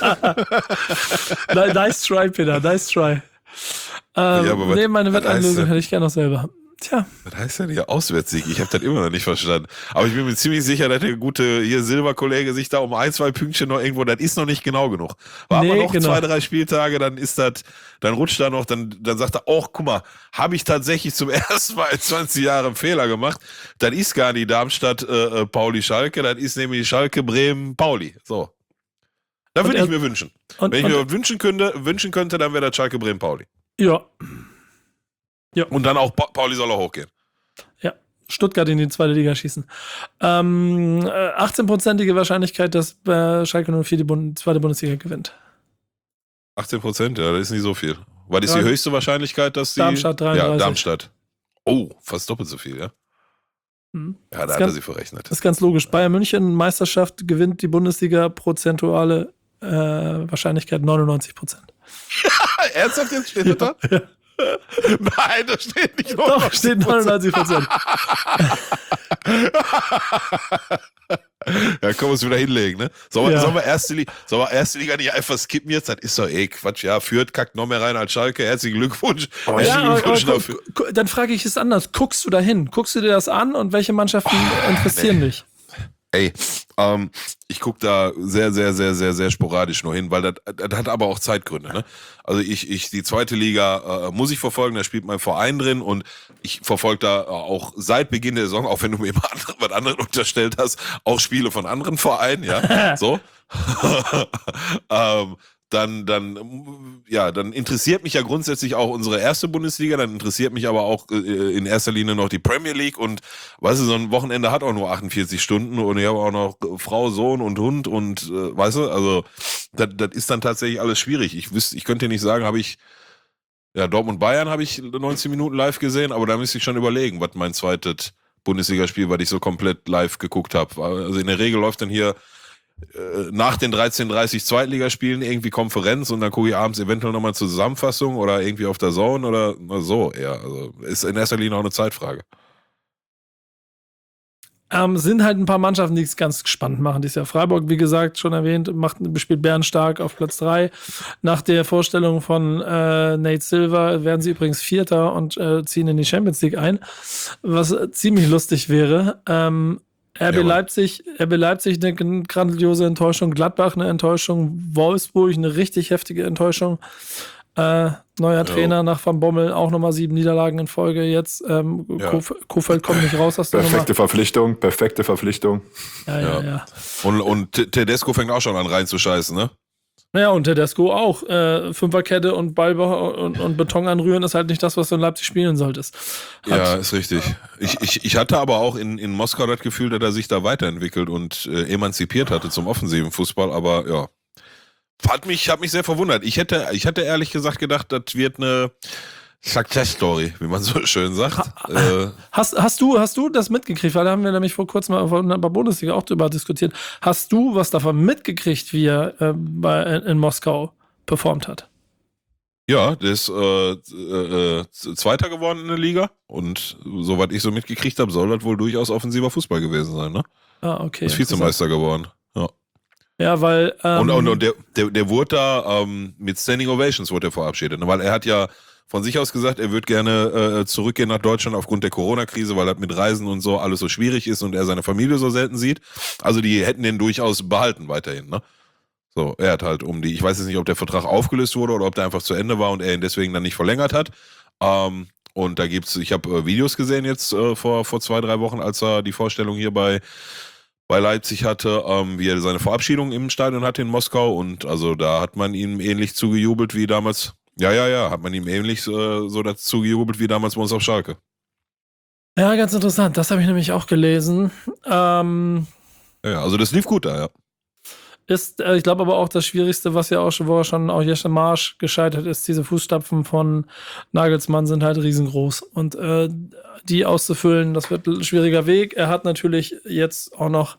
Nice try, Peter, nice try. Meine Wetteinlösung hätte ich gerne noch selber. Tja. Was heißt denn hier Auswärtssieg? Ich habe das immer noch nicht verstanden. Aber ich bin mir ziemlich sicher, dass der gute hier Silberkollege sich da um 1, 2 Pünktchen noch irgendwo, das ist noch nicht genau genug. War aber noch 2, 3 Spieltage, dann rutscht da noch, dann sagt er, oh, guck mal, habe ich tatsächlich zum ersten Mal in 20 Jahren einen Fehler gemacht. Das ist gar nicht Darmstadt, Pauli, Schalke, das ist nämlich Schalke, Bremen, Pauli. So. Da würde ich mir wünschen. Wenn ich mir wünschen könnte, dann wäre das Schalke, Bremen, Pauli. Ja. Und dann auch Pauli soll auch hochgehen. Ja, Stuttgart in die 2. Liga schießen. 18%ige Wahrscheinlichkeit, dass Schalke 04 die 2. Bundesliga gewinnt. 18%, ja, das ist nicht so viel. Was ist die höchste Wahrscheinlichkeit, dass die... Darmstadt 33. Ja, Darmstadt. Oh, fast doppelt so viel, ja? Ja, da hat er sie verrechnet. Das ist ganz logisch. Bayern München, Meisterschaft, gewinnt die Bundesliga, prozentuale Wahrscheinlichkeit 99%. Ernsthaft jetzt steht da? Ja. Nein, das steht nicht. Doch, steht 99%. Ja, können wir uns wieder hinlegen, ne? Sollen wir erste Liga nicht einfach skippen jetzt? Das ist doch Quatsch. Ja, Fürth kackt noch mehr rein als Schalke. Herzlichen Glückwunsch. Glückwunsch dafür. Dann frage ich es anders. Guckst du da hin? Guckst du dir das an und welche Mannschaften interessieren dich? Ey, ich gucke da sehr, sehr, sehr, sehr, sehr sporadisch nur hin, weil das hat aber auch Zeitgründe. Ne? Also die 2. Liga muss ich verfolgen, da spielt mein Verein drin und ich verfolge da auch seit Beginn der Saison, auch wenn du mir immer was anderes unterstellt hast, auch Spiele von anderen Vereinen, ja, so. Dann interessiert mich ja grundsätzlich auch unsere erste Bundesliga, dann interessiert mich aber auch in erster Linie noch die Premier League und weißt du, so ein Wochenende hat auch nur 48 Stunden und ich habe auch noch Frau, Sohn und Hund und weißt du, also das ist dann tatsächlich alles schwierig. Ich könnte dir nicht sagen, Dortmund-Bayern habe ich 19 Minuten live gesehen, aber da müsste ich schon überlegen, was mein zweites Bundesligaspiel, was ich so komplett live geguckt habe. Also in der Regel läuft dann hier nach den 13:30 Zweitligaspielen irgendwie Konferenz und dann gucke ich abends eventuell nochmal zur Zusammenfassung oder irgendwie auf der Zone oder so eher. Also ist in erster Linie auch eine Zeitfrage. Sind halt ein paar Mannschaften, die es ganz spannend machen dieses Jahr. Freiburg, wie gesagt, schon erwähnt, spielt Bärenstark auf Platz 3. Nach der Vorstellung von Nate Silver werden sie übrigens Vierter und ziehen in die Champions League ein, was ziemlich lustig wäre. RB Leipzig eine grandiose Enttäuschung, Gladbach eine Enttäuschung, Wolfsburg eine richtig heftige Enttäuschung. Neuer Trainer nach Van Bommel, auch nochmal 7 Niederlagen in Folge jetzt. Kofeld kommt nicht raus aus der perfekte Verpflichtung. Ja. Und Tedesco fängt auch schon an reinzuscheißen, ne? Naja, und Tedesco auch. Fünferkette und Ball und Beton anrühren ist halt nicht das, was du in Leipzig spielen solltest. Ja, ist richtig. Ich hatte aber auch in Moskau das Gefühl, dass er sich da weiterentwickelt und emanzipiert hatte zum offensiven Fußball, aber ja. Hat mich sehr verwundert. Ich hätte ehrlich gesagt gedacht, das wird eine Success-Story, wie man so schön sagt. Hast du das mitgekriegt? Weil da haben wir nämlich vor kurzem mal bei Bundesliga auch drüber diskutiert. Hast du was davon mitgekriegt, wie er in Moskau performt hat? Ja, der ist Zweiter geworden in der Liga und soweit ich so mitgekriegt habe, soll das wohl durchaus offensiver Fußball gewesen sein, ne? Ah, okay. Ist Vizemeister geworden. Ja. Ja, weil. Und der wurde da mit Standing Ovations wurde er verabschiedet, ne? Weil er hat ja von sich aus gesagt, er würde gerne zurückgehen nach Deutschland aufgrund der Corona-Krise, weil das mit Reisen und so alles so schwierig ist und er seine Familie so selten sieht. Also die hätten den durchaus behalten weiterhin, ne? So, er hat halt ich weiß jetzt nicht, ob der Vertrag aufgelöst wurde oder ob der einfach zu Ende war und er ihn deswegen dann nicht verlängert hat. Und da ich habe Videos gesehen jetzt vor 2-3 Wochen, als er die Vorstellung hier bei Leipzig hatte, wie er seine Verabschiedung im Stadion hatte in Moskau, und also da hat man ihm ähnlich zugejubelt wie damals. Ja, hat man ihm ähnlich so dazu gejubelt wie damals bei uns auf Schalke. Ja, ganz interessant. Das habe ich nämlich auch gelesen. Ja, also das lief gut da, ja. Ich glaube aber auch das Schwierigste, wo schon auch Jesse Marsch gescheitert ist, diese Fußstapfen von Nagelsmann sind halt riesengroß. Und die auszufüllen, das wird ein schwieriger Weg. Er hat natürlich jetzt auch noch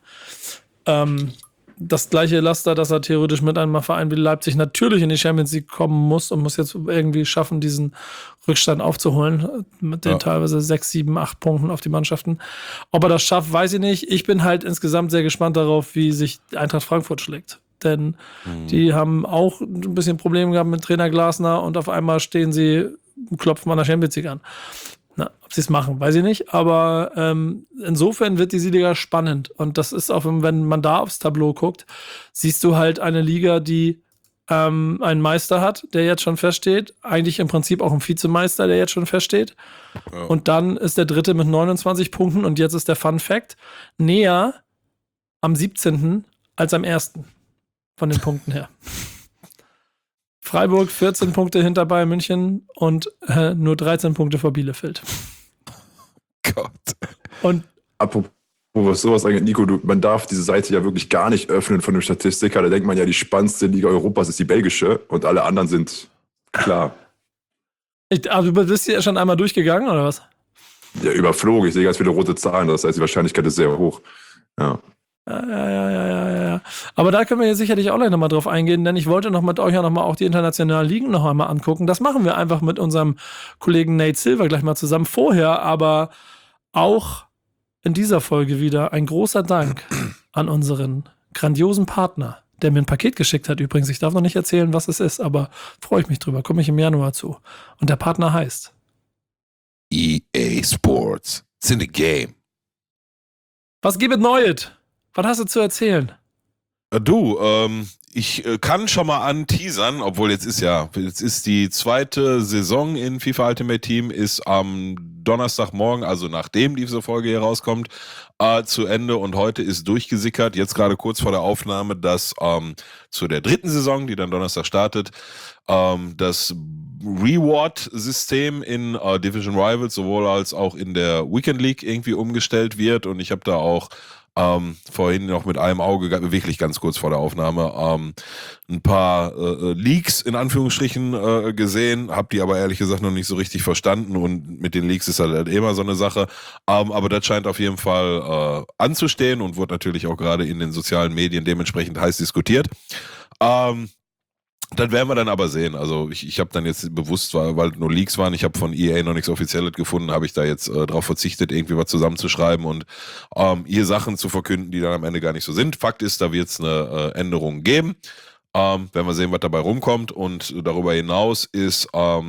das gleiche Laster, dass er theoretisch mit einem Verein wie Leipzig natürlich in die Champions League kommen muss und muss jetzt irgendwie schaffen, diesen Rückstand aufzuholen mit den teilweise 6, 7, 8 Punkten auf die Mannschaften. Ob er das schafft, weiß ich nicht. Ich bin halt insgesamt sehr gespannt darauf, wie sich Eintracht Frankfurt schlägt. Denn die haben auch ein bisschen Probleme gehabt mit Trainer Glasner und auf einmal klopfen an der Champions League an. Ob sie es machen, weiß ich nicht. Aber insofern wird diese Liga spannend. Und das ist auch, wenn man da aufs Tableau guckt, siehst du halt eine Liga, die einen Meister hat, der jetzt schon feststeht. Eigentlich im Prinzip auch einen Vizemeister, der jetzt schon feststeht. Ja. Und dann ist der dritte mit 29 Punkten. Und jetzt ist der Fun Fact näher am 17. als am 1. von den Punkten her. Freiburg 14 Punkte hinter Bayern München und nur 13 Punkte vor Bielefeld. Gott. Und apropos was sowas angeht, Nico, man darf diese Seite ja wirklich gar nicht öffnen von dem Statistiker. Da denkt man ja, die spannendste Liga Europas ist die belgische und alle anderen sind klar. Aber du bist hier schon einmal durchgegangen, oder was? Ja, überflogen. Ich sehe ganz viele rote Zahlen. Das heißt, die Wahrscheinlichkeit ist sehr hoch. Ja. Ja. Aber da können wir jetzt sicherlich auch gleich nochmal drauf eingehen, denn ich wollte noch mit euch ja nochmal auch die internationalen Ligen noch einmal angucken. Das machen wir einfach mit unserem Kollegen Nate Silver gleich mal zusammen. Vorher aber auch in dieser Folge wieder ein großer Dank an unseren grandiosen Partner, der mir ein Paket geschickt hat übrigens. Ich darf noch nicht erzählen, was es ist, aber freue ich mich drüber. Komme ich im Januar zu. Und der Partner heißt EA Sports. It's in the game. Was gibt es Neues? Was hast du zu erzählen? Du, ich kann schon mal anteasern, obwohl jetzt ist die zweite Saison in FIFA Ultimate Team ist am Donnerstagmorgen, also nachdem diese Folge hier rauskommt, zu Ende, und heute ist durchgesickert, jetzt gerade kurz vor der Aufnahme, dass zu der dritten Saison, die dann Donnerstag startet, das Reward-System in Division Rivals sowohl als auch in der Weekend League irgendwie umgestellt wird, und ich habe da auch vorhin noch mit einem Auge, wirklich ganz kurz vor der Aufnahme, ein paar Leaks in Anführungsstrichen gesehen, habe die aber ehrlich gesagt noch nicht so richtig verstanden, und mit den Leaks ist halt immer so eine Sache, aber das scheint auf jeden Fall anzustehen und wurde natürlich auch gerade in den sozialen Medien dementsprechend heiß diskutiert. Das werden wir dann aber sehen. Also ich habe dann jetzt bewusst, weil nur Leaks waren, ich habe von EA noch nichts Offizielles gefunden, habe ich da jetzt drauf verzichtet, irgendwie was zusammenzuschreiben und hier Sachen zu verkünden, die dann am Ende gar nicht so sind. Fakt ist, da wird es eine Änderung geben. Werden wir sehen, was dabei rumkommt. Und darüber hinaus ist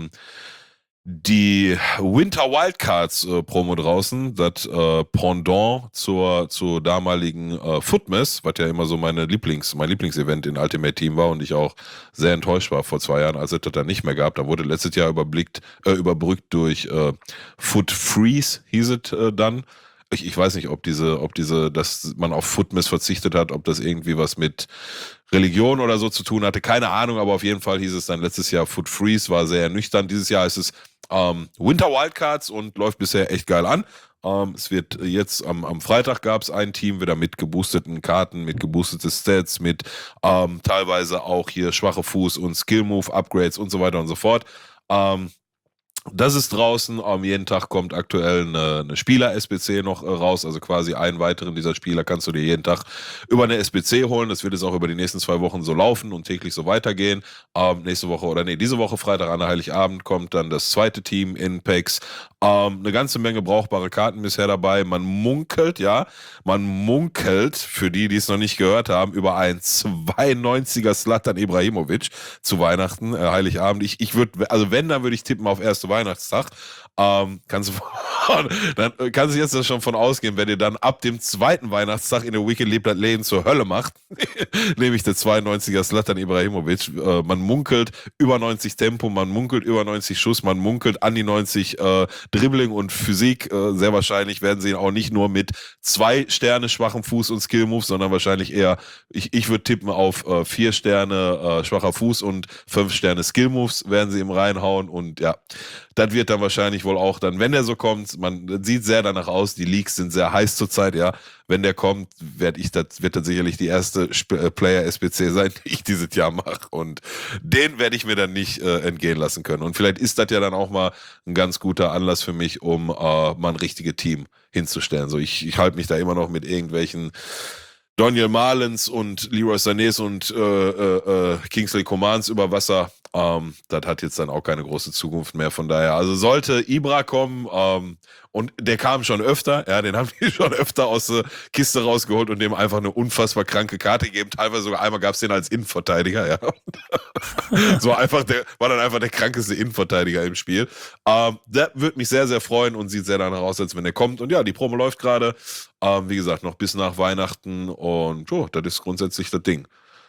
die Winter Wildcards Promo draußen, das Pendant zur damaligen Footmess, was ja immer so mein Lieblingsevent in Ultimate Team war, und ich auch sehr enttäuscht war vor 2 Jahren, als es das dann nicht mehr gab. Da wurde letztes Jahr überbrückt durch Foot Freeze, hieß es dann. Ich weiß nicht, ob dass man auf Footmess verzichtet hat, ob das irgendwie was mit Religion oder so zu tun hatte, keine Ahnung, aber auf jeden Fall hieß es dann letztes Jahr Foot Freeze, war sehr ernüchternd. Dieses Jahr ist es Winter Wildcards und läuft bisher echt geil an. Es wird jetzt am Freitag gab es ein Team wieder mit geboosteten Karten, mit geboosteten Stats, mit teilweise auch hier schwache Fuß und Skill-Move-Upgrades und so weiter und so fort. Das ist draußen. Jeden Tag kommt aktuell eine Spieler-SBC noch raus. Also quasi einen weiteren dieser Spieler kannst du dir jeden Tag über eine SBC holen. Das wird jetzt auch über die nächsten 2 Wochen so laufen und täglich so weitergehen. Diese Woche Freitag an Heiligabend kommt dann das zweite Team in PAX. Eine ganze Menge brauchbare Karten bisher dabei. Man munkelt, für die es noch nicht gehört haben, über einen 92er Zlatan Ibrahimovic zu Weihnachten, Heiligabend. Ich würde, also wenn, dann würde ich tippen auf erste Weihnachtstag. Dann kannst du jetzt das schon von ausgehen, wenn ihr dann ab dem zweiten Weihnachtstag in der Weekend League das Leben zur Hölle macht, nämlich der 92er Zlatan Ibrahimovic. Man munkelt über 90 Tempo, man munkelt über 90 Schuss, man munkelt an die 90 Dribbling und Physik. Sehr wahrscheinlich werden sie ihn auch nicht nur mit 2 Sterne schwachem Fuß und Skill Moves, sondern wahrscheinlich eher, ich würde tippen auf 4 Sterne schwacher Fuß und 5 Sterne Skill Moves werden sie ihm reinhauen und ja, das wird dann wahrscheinlich wohl auch dann, wenn der so kommt, man sieht sehr danach aus, die Leaks sind sehr heiß zurzeit, ja. Wenn der kommt, wird das sicherlich die erste Player-SBC sein, die ich dieses Jahr mache. Und den werde ich mir dann nicht entgehen lassen können. Und vielleicht ist das ja dann auch mal ein ganz guter Anlass für mich, um mal ein richtiges Team hinzustellen. So, ich halte mich da immer noch mit irgendwelchen Daniel Marlens und Leroy Sanés und Kingsley Comans über Wasser. Das hat jetzt dann auch keine große Zukunft mehr. Von daher, also sollte Ibra kommen, und der kam schon öfter, ja, den haben die schon öfter aus der Kiste rausgeholt und dem einfach eine unfassbar kranke Karte gegeben. Teilweise sogar einmal gab es den als Innenverteidiger, ja. So einfach, war dann einfach der krankeste Innenverteidiger im Spiel. Der würde mich sehr, sehr freuen und sieht sehr danach aus, als wenn der kommt. Und ja, die Promo läuft gerade. Wie gesagt, noch bis nach Weihnachten und das ist grundsätzlich das Ding.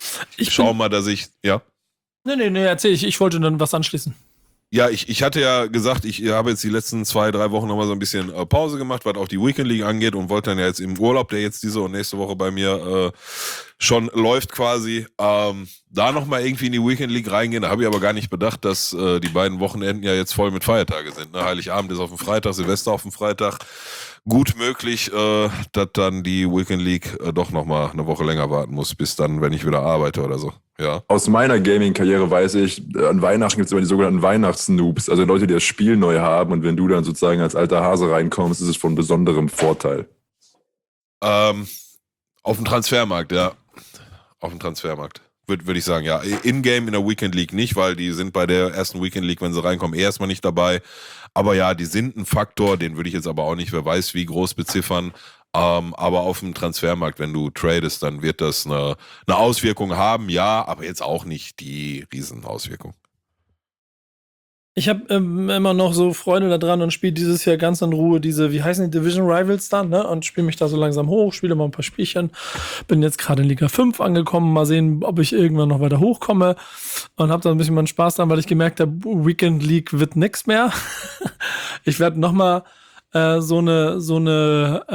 Ja. Nee, erzähl ich. Ich wollte dann was anschließen. Ja, ich hatte ja gesagt, ich habe jetzt die letzten 2-3 Wochen nochmal so ein bisschen Pause gemacht, was auch die Weekend League angeht und wollte dann ja jetzt im Urlaub, der jetzt diese und nächste Woche bei mir schon läuft quasi, da nochmal irgendwie in die Weekend League reingehen. Da habe ich aber gar nicht bedacht, dass die beiden Wochenenden ja jetzt voll mit Feiertage sind. Ne? Heiligabend ist auf dem Freitag, Silvester auf dem Freitag. Gut möglich, dass dann die Weekend League doch nochmal eine Woche länger warten muss, bis dann, wenn ich wieder arbeite oder so. Ja. Aus meiner Gaming-Karriere weiß ich, an Weihnachten gibt es immer die sogenannten Weihnachtsnoobs, also Leute, die das Spiel neu haben und wenn du dann sozusagen als alter Hase reinkommst, ist es von besonderem Vorteil. Auf dem Transfermarkt, ja. Auf dem Transfermarkt. Würde ich sagen, ja. In-game in der Weekend League nicht, weil die sind bei der ersten Weekend League, wenn sie reinkommen, erstmal nicht dabei. Aber ja, die sind ein Faktor, den würde ich jetzt aber auch nicht, wer weiß wie groß beziffern. Aber auf dem Transfermarkt, wenn du tradest, dann wird das eine Auswirkung haben, ja, aber jetzt auch nicht die Riesenauswirkung. Ich habe immer noch so Freunde da dran und spiele dieses Jahr ganz in Ruhe diese, wie heißen die, Division Rivals dann, ne? Und spiele mich da so langsam hoch, spiele mal ein paar Spielchen. Bin jetzt gerade in Liga 5 angekommen, mal sehen, ob ich irgendwann noch weiter hochkomme. Und habe da ein bisschen meinen Spaß dran, weil ich gemerkt habe, Weekend League wird nix mehr. Ich werde noch mal so eine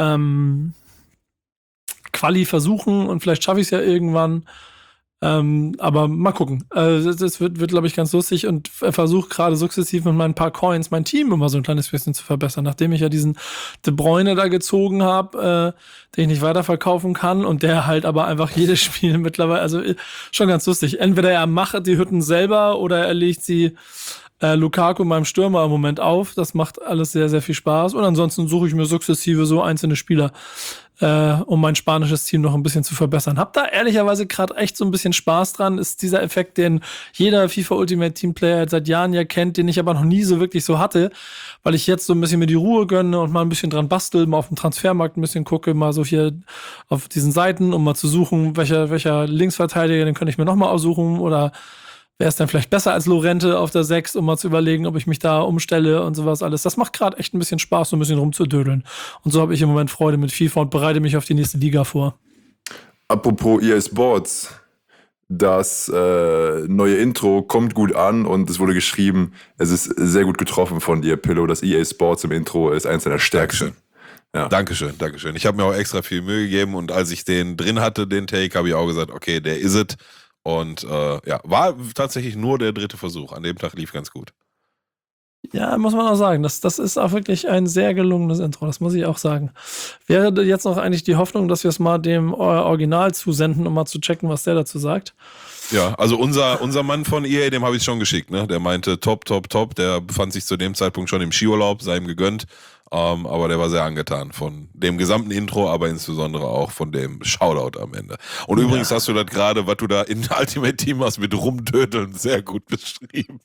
Quali versuchen und vielleicht schaffe ich es ja irgendwann. Aber mal gucken. Das wird glaube ich, ganz lustig und versuche gerade sukzessiv mit meinen paar Coins mein Team immer so ein kleines bisschen zu verbessern. Nachdem ich ja diesen De Bruyne da gezogen habe, den ich nicht weiterverkaufen kann und der halt aber einfach jedes Spiel mittlerweile, also schon ganz lustig. Entweder er macht die Hütten selber oder er legt sie Lukaku, meinem Stürmer, im Moment auf. Das macht alles sehr, sehr viel Spaß. Und ansonsten suche ich mir sukzessive so einzelne Spieler, um mein spanisches Team noch ein bisschen zu verbessern. Hab da ehrlicherweise gerade echt so ein bisschen Spaß dran. Ist dieser Effekt, den jeder FIFA Ultimate Team Player seit Jahren ja kennt, den ich aber noch nie so wirklich so hatte, weil ich jetzt so ein bisschen mir die Ruhe gönne und mal ein bisschen dran bastel, mal auf dem Transfermarkt ein bisschen gucke, mal so hier auf diesen Seiten, um mal zu suchen, welcher Linksverteidiger, den könnte ich mir nochmal aussuchen oder wer ist denn vielleicht besser als Lorente auf der 6, um mal zu überlegen, ob ich mich da umstelle und sowas alles. Das macht gerade echt ein bisschen Spaß, so ein bisschen rumzudödeln. Und so habe ich im Moment Freude mit FIFA und bereite mich auf die nächste Liga vor. Apropos EA Sports, das neue Intro kommt gut an und es wurde geschrieben, es ist sehr gut getroffen von dir, Pillow. Das EA Sports im Intro ist eins deiner stärksten. Dankeschön. Dankeschön. Ich habe mir auch extra viel Mühe gegeben und als ich den drin hatte, den Take, habe ich auch gesagt, okay, der is it. Und war tatsächlich nur der 3. Versuch. An dem Tag lief ganz gut. Ja, muss man auch sagen. Das ist auch wirklich ein sehr gelungenes Intro, das muss ich auch sagen. Wäre jetzt noch eigentlich die Hoffnung, dass wir es mal dem Original zusenden, um mal zu checken, was der dazu sagt. Ja, also unser Mann von EA, dem habe ich schon geschickt, ne? Der meinte top, top, top. Der befand sich zu dem Zeitpunkt schon im Skiurlaub, sei ihm gegönnt. Aber der war sehr angetan von dem gesamten Intro, aber insbesondere auch von dem Shoutout am Ende. Und übrigens hast du das gerade, was du da in Ultimate Team hast mit Rumdödeln, sehr gut beschrieben.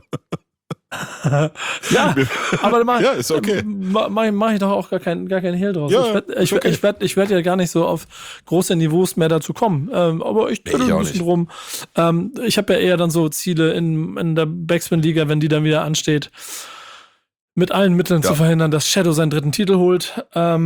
Ja, aber ja, ist okay. Mach ich doch auch gar keinen Hehl draus. Ja, ich werd ja gar nicht so auf große Niveaus mehr dazu kommen. Aber ich tüdel ein bisschen rum. Ich habe ja eher dann so Ziele in der Backspin-Liga, wenn die dann wieder ansteht, mit allen Mitteln zu verhindern, dass Shadow seinen 3. Titel holt. Hab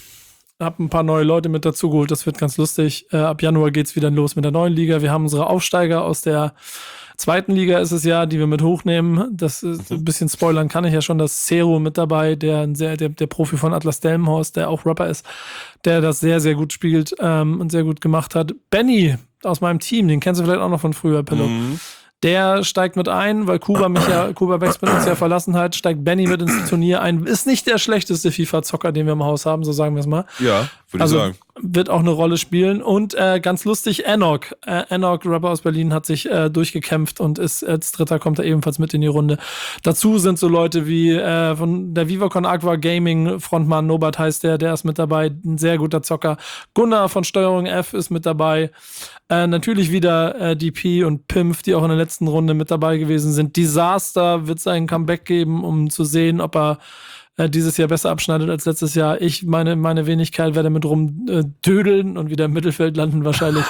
ein paar neue Leute mit dazu geholt, das wird ganz lustig. Ab Januar geht's wieder los mit der neuen Liga. Wir haben unsere Aufsteiger aus der 2. Liga ist es ja, die wir mit hochnehmen. Das ist ein bisschen spoilern kann ich ja schon, dass Zero mit dabei, der Profi von Atlas Delmenhorst, der auch Rapper ist, der das sehr, sehr gut spielt und sehr gut gemacht hat. Benny aus meinem Team, den kennst du vielleicht auch noch von früher, Pillow. Der steigt mit ein, weil Kuba Backspin uns ja verlassen hat, steigt Benny mit ins Turnier ein. Ist nicht der schlechteste FIFA-Zocker, den wir im Haus haben, so sagen wir es mal. Ja, würde ich sagen. Wird auch eine Rolle spielen. Und ganz lustig, Enoch, Rapper aus Berlin, hat sich durchgekämpft und ist als Dritter, kommt er ebenfalls mit in die Runde. Dazu sind so Leute wie von der VivaCon Aqua Gaming Frontmann, Norbert heißt der ist mit dabei, ein sehr guter Zocker. Gunnar von Steuerung F ist mit dabei. Natürlich wieder DP und Pimpf, die auch in der letzten Runde mit dabei gewesen sind. Disaster wird sein Comeback geben, um zu sehen, ob er dieses Jahr besser abschneidet als letztes Jahr. Ich, meine Wenigkeit, werde mit rumdödeln und wieder im Mittelfeld landen wahrscheinlich.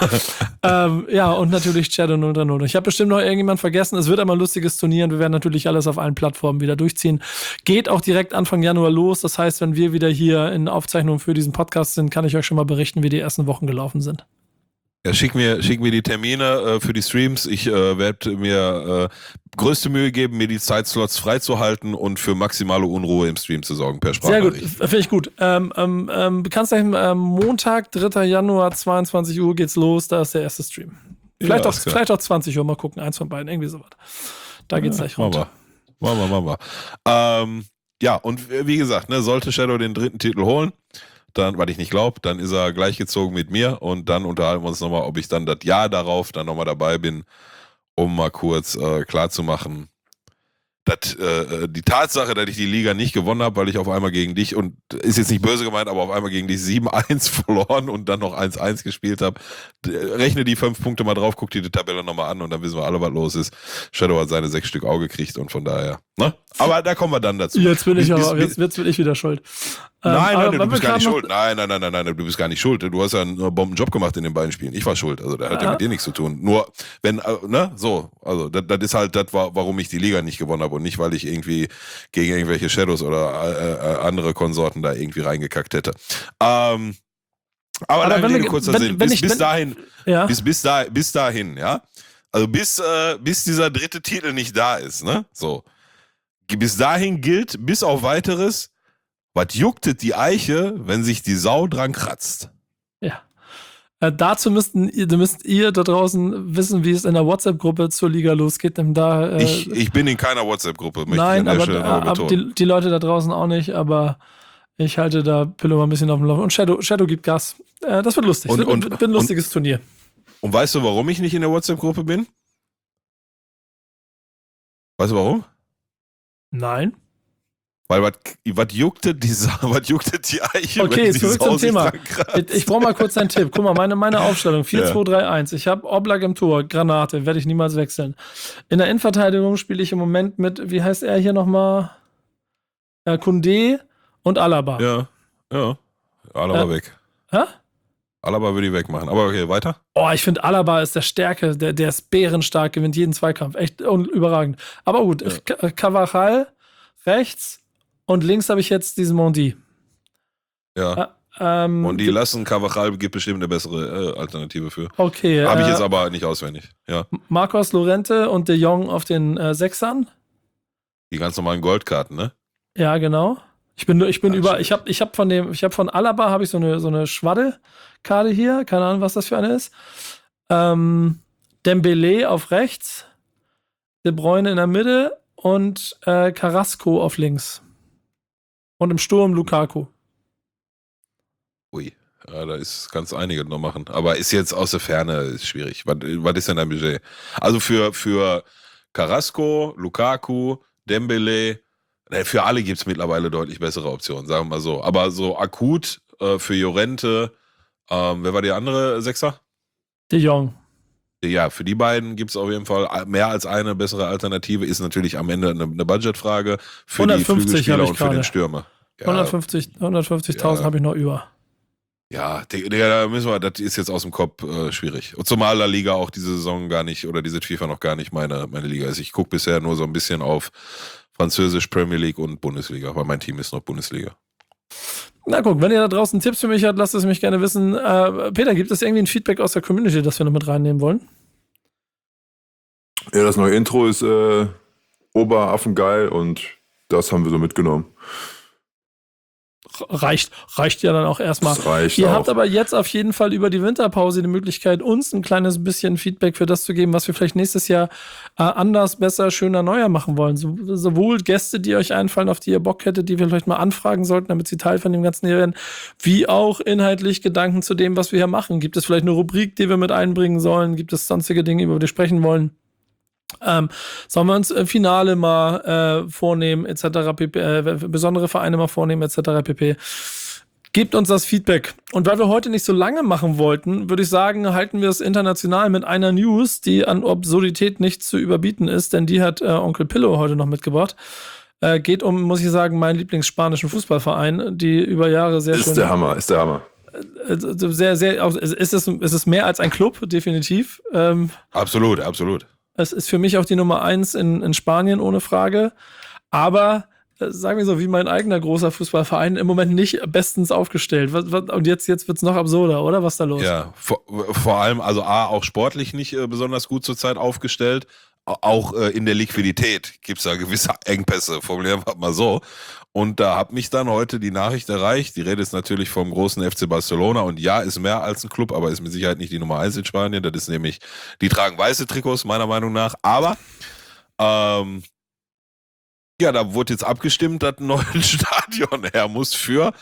Ja, und natürlich Shadow 030. Ich habe bestimmt noch irgendjemand vergessen. Es wird einmal ein lustiges Turnier und wir werden natürlich alles auf allen Plattformen wieder durchziehen. Geht auch direkt Anfang Januar los. Das heißt, wenn wir wieder hier in Aufzeichnung für diesen Podcast sind, kann ich euch schon mal berichten, wie die ersten Wochen gelaufen sind. Ja, schick mir die Termine für die Streams. Ich werde mir größte Mühe geben, mir die Zeitslots freizuhalten und für maximale Unruhe im Stream zu sorgen per Sprachnachricht. Sehr gut, finde ich gut. Kannst du Montag, 3. Januar, 22 Uhr geht's los, da ist der erste Stream. Vielleicht auch 20 Uhr, mal gucken, eins von beiden, irgendwie sowas. Da geht's gleich runter. Machen wir. Ja, und wie gesagt, ne, sollte Shadow den 3. Titel holen, dann, weil ich nicht glaube, dann ist er gleichgezogen mit mir und dann unterhalten wir uns nochmal, ob ich dann das Jahr darauf dann nochmal dabei bin, um mal kurz klarzumachen, dass die Tatsache, dass ich die Liga nicht gewonnen habe, weil ich auf einmal gegen dich, und ist jetzt nicht böse gemeint, aber auf einmal gegen dich 7-1 verloren und dann noch 1-1 gespielt habe, rechne die 5 Punkte mal drauf, guck dir die Tabelle nochmal an und dann wissen wir alle, was los ist. Shadow hat seine 6 Stück Auge gekriegt und von daher, ne? Aber da kommen wir dann dazu. Jetzt bin ich wieder schuld. Nein, du bist gar nicht schuld. Nein, du bist gar nicht schuld. Du hast ja einen Bombenjob gemacht in den beiden Spielen. Ich war schuld. Also, das hat ja mit dir nichts zu tun. Nur, wenn, ne, so. Also, das ist halt das, warum ich die Liga nicht gewonnen habe und nicht, weil ich irgendwie gegen irgendwelche Shadows oder andere Konsorten da irgendwie reingekackt hätte. Aber lange Rede, kurzer Sinn. Bis dahin, ja. Also, bis dieser 3. Titel nicht da ist, ne, so. Bis dahin gilt, bis auf Weiteres, was jucktet die Eiche, wenn sich die Sau dran kratzt? Ja. Dazu müsst ihr da draußen wissen, wie es in der WhatsApp-Gruppe zur Liga losgeht. Denn da, ich bin in keiner WhatsApp-Gruppe. Nein, aber die Leute da draußen auch nicht. Aber ich halte da Pillow mal ein bisschen auf dem Lauf. Und Shadow gibt Gas. Das wird lustig. Wird ein lustiges Turnier. Und weißt du, warum ich nicht in der WhatsApp-Gruppe bin? Weißt du, warum? Nein. Weil was jucktet die Eiche? Okay, zurück zum Thema. Ich brauche mal kurz einen Tipp. Guck mal, meine Aufstellung 4-2-3-1. Ich habe Oblak im Tor, Granate, werde ich niemals wechseln. In der Innenverteidigung spiele ich im Moment mit, wie heißt er hier nochmal? Koundé und Alaba. Ja. Alaba weg. Hä? Alaba würde ich wegmachen. Aber okay, weiter. Oh, ich finde, Alaba ist der Stärke. Der ist bärenstark, gewinnt jeden Zweikampf. Echt überragend. Aber gut, Carvajal rechts und links habe ich jetzt diesen Mondi. Ja. Und die lassen Carvajal gibt bestimmt eine bessere Alternative für. Okay. Habe ich jetzt aber nicht auswendig. Ja. Marcos Llorente und De Jong auf den Sechsern. Die ganz normalen Goldkarten, ne? Ja, genau. Ich habe von Alaba habe ich so eine Schwaddelkarte hier, keine Ahnung, was das für eine ist. Dembélé auf rechts, De Bruyne in der Mitte und Carrasco auf links. Und im Sturm Lukaku. Ui, ja, da ist ganz einiges noch machen. Aber ist jetzt aus der Ferne ist schwierig. Was ist denn dein Budget? Also für Carrasco, Lukaku, Dembele, für alle gibt es mittlerweile deutlich bessere Optionen, sagen wir mal so. Aber so akut für Llorente, wer war die andere Sechser? De Jong. Ja, für die beiden gibt es auf jeden Fall mehr als eine bessere Alternative. Ist natürlich am Ende eine Budgetfrage für die 150 Flügelspieler habe ich und für gerade. den Stürmer. Ja, 150.000 Ja. habe ich noch über. ja, da müssen wir, das ist jetzt aus dem Kopf schwierig. Und zumal La Liga auch diese Saison gar nicht oder diese FIFA noch gar nicht meine Liga ist. Ich gucke bisher nur so ein bisschen auf Französisch, Premier League und Bundesliga, weil mein Team ist noch Bundesliga. Na guck, wenn ihr da draußen Tipps für mich habt, lasst es mich gerne wissen. Peter, gibt es irgendwie ein Feedback aus der Community, das wir noch mit reinnehmen wollen? Ja, das neue Intro ist oberaffengeil und das haben wir so mitgenommen. Reicht ja dann auch erstmal. Das reicht Ihr auch. habt aber jetzt auf jeden Fall über die Winterpause die Möglichkeit, uns ein kleines bisschen Feedback für das zu geben, was wir vielleicht nächstes Jahr anders, besser, schöner, neuer machen wollen. Sowohl Gäste, die euch einfallen, auf die ihr Bock hättet, die wir vielleicht mal anfragen sollten, damit sie Teil von dem Ganzen hier werden, wie auch inhaltlich Gedanken zu dem, was wir hier machen. Gibt es vielleicht eine Rubrik, die wir mit einbringen sollen? Gibt es sonstige Dinge, über die wir sprechen wollen? Sollen wir uns Finale mal vornehmen, etc. pp. Besondere Vereine mal vornehmen, etc. pp. Gebt uns das Feedback. Und weil wir heute nicht so lange machen wollten, würde ich sagen, halten wir es international mit einer News, die an Absurdität nicht zu überbieten ist, denn die hat Onkel Pillow heute noch mitgebracht. Geht um, muss ich sagen, meinen Lieblingsspanischen Fußballverein, die über Jahre sehr schön... Ist der Hammer. Sehr, sehr, ist es mehr als ein Club, definitiv. Absolut. Es ist für mich auch die Nummer 1 in Spanien, ohne Frage. Aber, sagen wir so, wie mein eigener großer Fußballverein, im Moment nicht bestens aufgestellt. Und jetzt wird es noch absurder, oder? Was ist da los? Ja, vor allem, also auch sportlich nicht besonders gut zurzeit aufgestellt. Auch in der Liquidität gibt es da gewisse Engpässe, formulieren wir mal so. Und da hat mich dann heute die Nachricht erreicht. Die Rede ist natürlich vom großen FC Barcelona. Und ja, ist mehr als ein Club, aber ist mit Sicherheit nicht die Nummer 1 in Spanien. Das ist nämlich, die tragen weiße Trikots, meiner Meinung nach. Aber, ja, da wurde jetzt abgestimmt, dass ein neues Stadion her muss für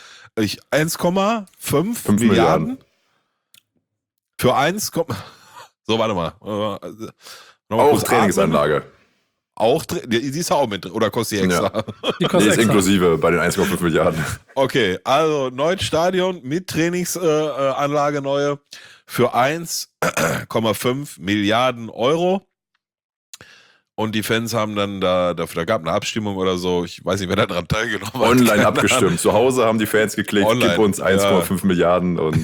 1,5 Milliarden. Für 1, so, warte mal. Auch Trainingsanlage. Auch, die ist auch mit, oder kostet die extra? Ja. Die kostet Nee, ist extra. inklusive bei den 1,5 Milliarden. Okay, also neues Stadion mit Trainingsanlage neue für 1,5 Milliarden Euro. Und die Fans haben dann da gab eine Abstimmung oder so. Ich weiß nicht, wer da dran teilgenommen hat. Online Keine abgestimmt. Ahnung. Zu Hause haben die Fans geklickt, Online, gib uns 1,5 Milliarden und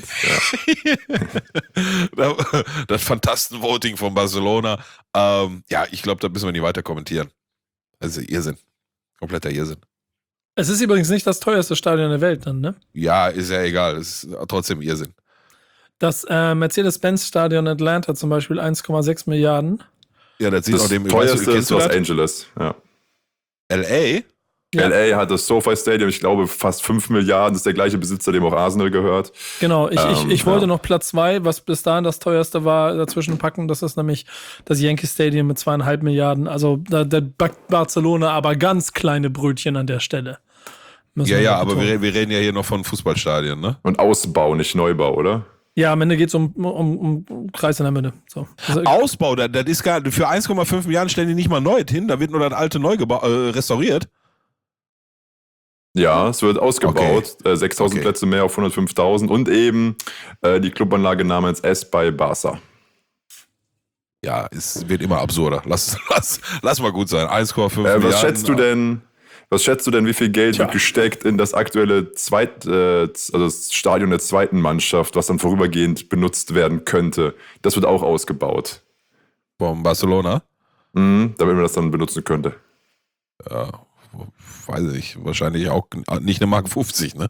ja. Das Fantastenvoting von Barcelona. Ja, ich glaube, da müssen wir nicht weiter kommentieren. Also Irrsinn. Kompletter Irrsinn. Es ist übrigens nicht das teuerste Stadion der Welt dann, ne? Ja, ist ja egal. Es ist trotzdem Irrsinn. Das Mercedes-Benz-Stadion Atlanta zum Beispiel 1,6 Milliarden. Ja, das sieht Das auch dem teuerste kennst ist du Los das? Angeles. Ja. LA? Ja. LA hat das SoFi Stadium, ich glaube, fast 5 Milliarden. Das ist der gleiche Besitzer, dem auch Arsenal gehört. Genau, ich wollte ja. noch Platz 2, was bis dahin das teuerste war, dazwischen packen. Das ist nämlich das Yankee Stadium mit 2,5 Milliarden. Also da backt Barcelona aber ganz kleine Brötchen an der Stelle. Müssen Ja, wir ja, mal aber betonen. wir reden ja hier noch von Fußballstadien, ne? Und Ausbau, nicht Neubau, oder? Ja, am Ende geht es um Kreis in der Mitte. So. Also, Ausbau, das ist gar für 1,5 Milliarden stellen die nicht mal neu hin, da wird nur das alte neu restauriert. Ja, es wird ausgebaut. 6.000 Okay. Plätze mehr auf 105.000 und eben die Clubanlage namens S bei Barca. Ja, es wird immer absurder. Lass mal gut sein. 1,5 Milliarden. Was schätzt du denn, wie viel Geld wird gesteckt in das aktuelle also das Stadion der zweiten Mannschaft, was dann vorübergehend benutzt werden könnte? Das wird auch ausgebaut. Vom Barcelona? Damit man das dann benutzen könnte. Ja, weiß ich nicht. Wahrscheinlich auch nicht eine Mark 50, ne?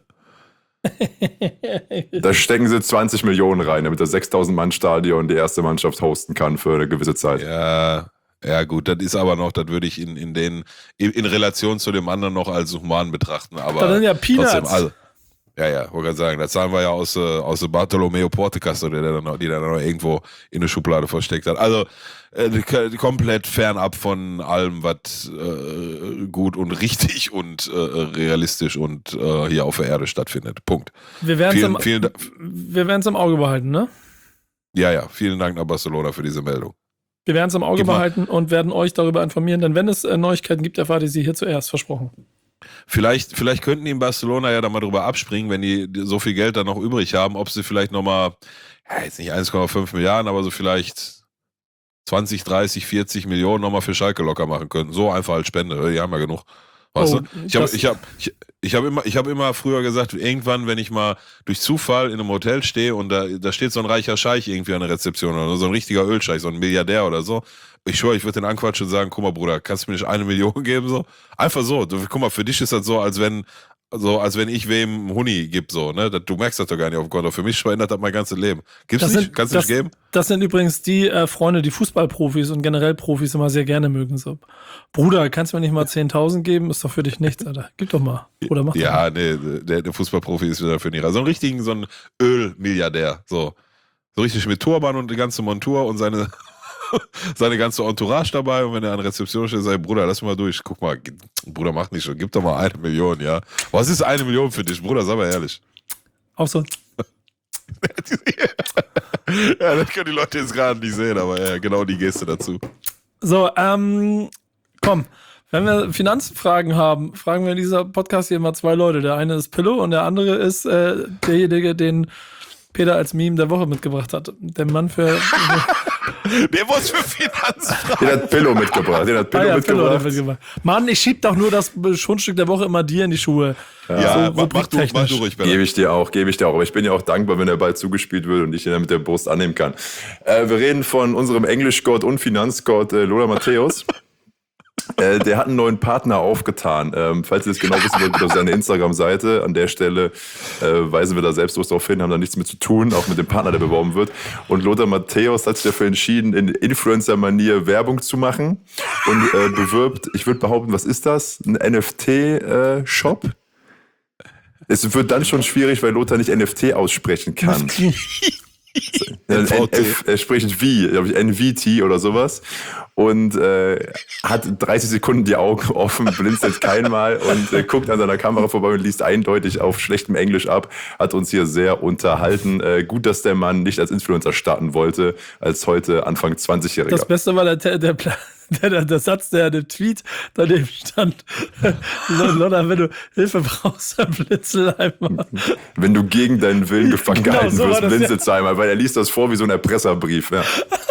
Da stecken sie 20 Millionen rein, damit das 6.000-Mann-Stadion die erste Mannschaft hosten kann für eine gewisse Zeit. Ja, gut, das ist aber noch, das würde ich in Relation zu dem anderen noch als human betrachten. Aber das sind ja Peanuts. trotzdem, also, Ja, wollte gerade sagen, das zahlen wir ja aus der Bartolomeo Porte-Kasse, die der dann noch irgendwo in der Schublade versteckt hat. Also komplett fernab von allem, was gut und richtig und realistisch und hier auf der Erde stattfindet. Punkt. Wir werden es im Auge behalten, ne? Ja, vielen Dank nach Barcelona für diese Meldung. Wir werden es im Auge behalten und werden euch darüber informieren, denn wenn es Neuigkeiten gibt, erfahrt ihr sie hier zuerst, versprochen. Vielleicht könnten die in Barcelona ja da mal drüber abspringen, wenn die so viel Geld dann noch übrig haben, ob sie vielleicht nochmal, jetzt nicht 1,5 Milliarden, aber so vielleicht 20, 30, 40 Millionen nochmal für Schalke locker machen könnten. So einfach als Spende, die haben ja genug. Weißt du? Ich hab immer früher gesagt, irgendwann, wenn ich mal durch Zufall in einem Hotel stehe und da steht so ein reicher Scheich irgendwie an der Rezeption oder so ein richtiger Ölscheich, so ein Milliardär oder so. Ich schwöre, ich würde den anquatschen und sagen, guck mal, Bruder, kannst du mir nicht 1 Million geben? So? Einfach so. Guck mal, für dich ist das so, als wenn ich wem Huni gebe, so, ne? Du merkst das doch gar nicht auf Konto. Für mich verändert das mein ganzes Leben. Gibt's nicht? Kannst du nicht geben? Das sind übrigens die Freunde, die Fußballprofis und generell Profis immer sehr gerne mögen. So, Bruder, kannst du mir nicht mal 10.000 geben? Ist doch für dich nichts, Alter. Gib doch mal. Oder mach doch mal. Nee, der Fußballprofi ist wieder für nicht. So ein Ölmilliardär. So richtig mit Turban und die ganze Montur und seine ganze Entourage dabei, und wenn er an Rezeption steht, sagt, Bruder, lass mal durch. Guck mal, Bruder, mach nicht schon. Gib doch mal 1 Million, ja. Was ist 1 Million für dich, Bruder? Sag mal ehrlich. Auch so. Ja, das können die Leute jetzt gerade nicht sehen, aber ja, genau die Geste dazu. So, komm. Wenn wir Finanzfragen haben, fragen wir in dieser Podcast hier immer 2 Leute. Der eine ist Pillow und der andere ist derjenige, den Peter als Meme der Woche mitgebracht hat. Der Mann für... Der muss für Finanzfragen. Den hat Pillow mitgebracht. Pillow. Mann, ich schieb doch nur das Schundstück der Woche immer dir in die Schuhe. Ja, so mach du ruhig. Gebe ich dir auch. Aber ich bin ja auch dankbar, wenn der Ball zugespielt wird und ich ihn dann mit der Brust annehmen kann. Wir reden von unserem Englischgott und Finanzgott Lothar Matthäus. Der hat einen neuen Partner aufgetan. Falls ihr das genau wissen wollt, auf seine Instagram-Seite. An der Stelle weisen wir da selbstlos darauf hin, haben da nichts mit zu tun, auch mit dem Partner, der beworben wird. Und Lothar Matthäus hat sich dafür entschieden, in Influencer-Manier Werbung zu machen und bewirbt, ich würde behaupten, was ist das? Ein NFT-Shop? Es wird dann schon schwierig, weil Lothar nicht NFT aussprechen kann. Er spricht wie, glaube ich, NVT oder sowas. Und hat 30 Sekunden die Augen offen, blinzelt keinmal und guckt an seiner Kamera vorbei und liest eindeutig auf schlechtem Englisch ab. Hat uns hier sehr unterhalten. Gut, dass der Mann nicht als Influencer starten wollte, als heute Anfang 20-Jähriger. Das Beste war der Satz, der Tweet daneben stand. Lothar, wenn du Hilfe brauchst, dann blinzel einmal. Wenn du gegen deinen Willen gefangen gehalten wirst, blinzelst einmal, weil er liest das vor wie so ein Erpresserbrief. Ja.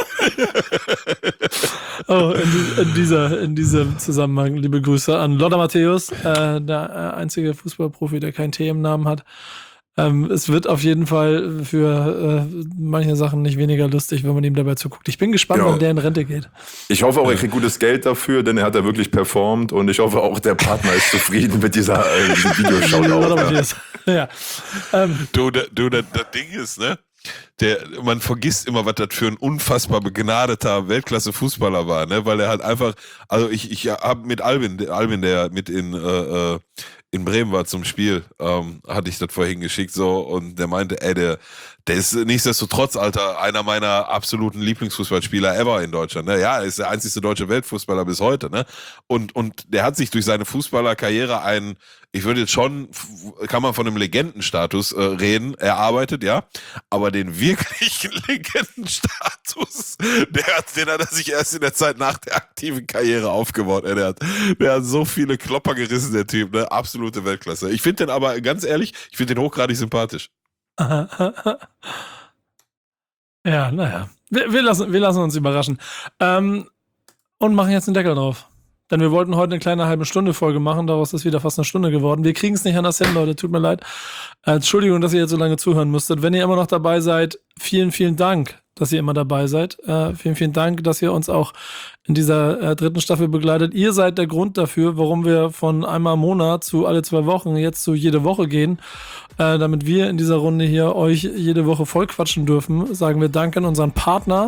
Oh, in diesem Zusammenhang liebe Grüße an Lothar Matthäus, der einzige Fußballprofi, der kein T im Namen hat. Es wird auf jeden Fall für manche Sachen nicht weniger lustig, wenn man ihm dabei zuguckt. Ich bin gespannt, wann der in Rente geht. Ich hoffe auch, er kriegt gutes Geld dafür, denn er hat da wirklich performt und ich hoffe auch, der Partner ist zufrieden mit diesem Videoschau. Ja. Du, das Ding ist, ne? Man vergisst immer, was das für ein unfassbar begnadeter Weltklasse-Fußballer war, ne? Weil er halt einfach, also ich habe mit Albin, der mit in Bremen war zum Spiel, hatte ich das vorhin geschickt, so, und der meinte, der ist nichtsdestotrotz, Alter, einer meiner absoluten Lieblingsfußballspieler ever in Deutschland, ne? Ja, er ist der einzigste deutsche Weltfußballer bis heute, ne? Und der hat sich durch seine Fußballerkarriere ich würde jetzt schon, kann man von einem Legendenstatus reden, erarbeitet, ja, aber den wirklichen Legendenstatus, den hat er sich erst in der Zeit nach der aktiven Karriere aufgebaut. Der hat so viele Klopper gerissen, der Typ, ne? Absolute Weltklasse. Ich finde den aber, ganz ehrlich, hochgradig sympathisch. Ja, naja. Wir lassen uns überraschen. Und machen jetzt einen Deckel drauf. Denn wir wollten heute eine kleine halbe Stunde Folge machen, daraus ist wieder fast eine Stunde geworden. Wir kriegen es nicht anders hin, Leute, tut mir leid. Entschuldigung, dass ihr jetzt so lange zuhören musstet. Wenn ihr immer noch dabei seid, vielen, vielen Dank, dass ihr immer dabei seid. Vielen, vielen Dank, dass ihr uns auch in dieser 3. Staffel begleitet. Ihr seid der Grund dafür, warum wir von einmal im Monat zu alle 2 Wochen jetzt zu jede Woche gehen. Damit wir in dieser Runde hier euch jede Woche voll quatschen dürfen, sagen wir Danke an unseren Partner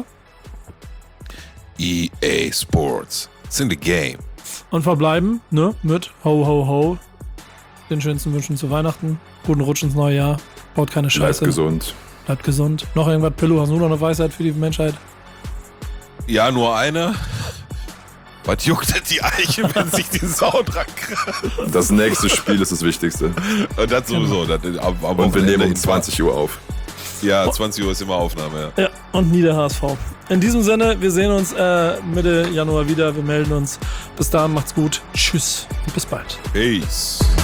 EA Sports. It's in the game. Und verbleiben, ne, mit Ho, Ho, Ho. den schönsten Wünschen zu Weihnachten. Guten Rutsch ins neue Jahr. Baut keine Scheiße. Bleibt gesund. Bleibt gesund. Noch irgendwas, Pillow? Hast du noch eine Weisheit für die Menschheit? Ja, nur eine. Was juckt denn die Eiche, wenn sich die Sau dran kratzt? Das nächste Spiel ist das Wichtigste. Und das sowieso. Das, Und wir nehmen um 20 Uhr auf. Ja, 20 Uhr ist immer Aufnahme, ja. Ja, und nie der HSV. In diesem Sinne, wir sehen uns Mitte Januar wieder. Wir melden uns. Bis dahin, macht's gut. Tschüss und bis bald. Peace.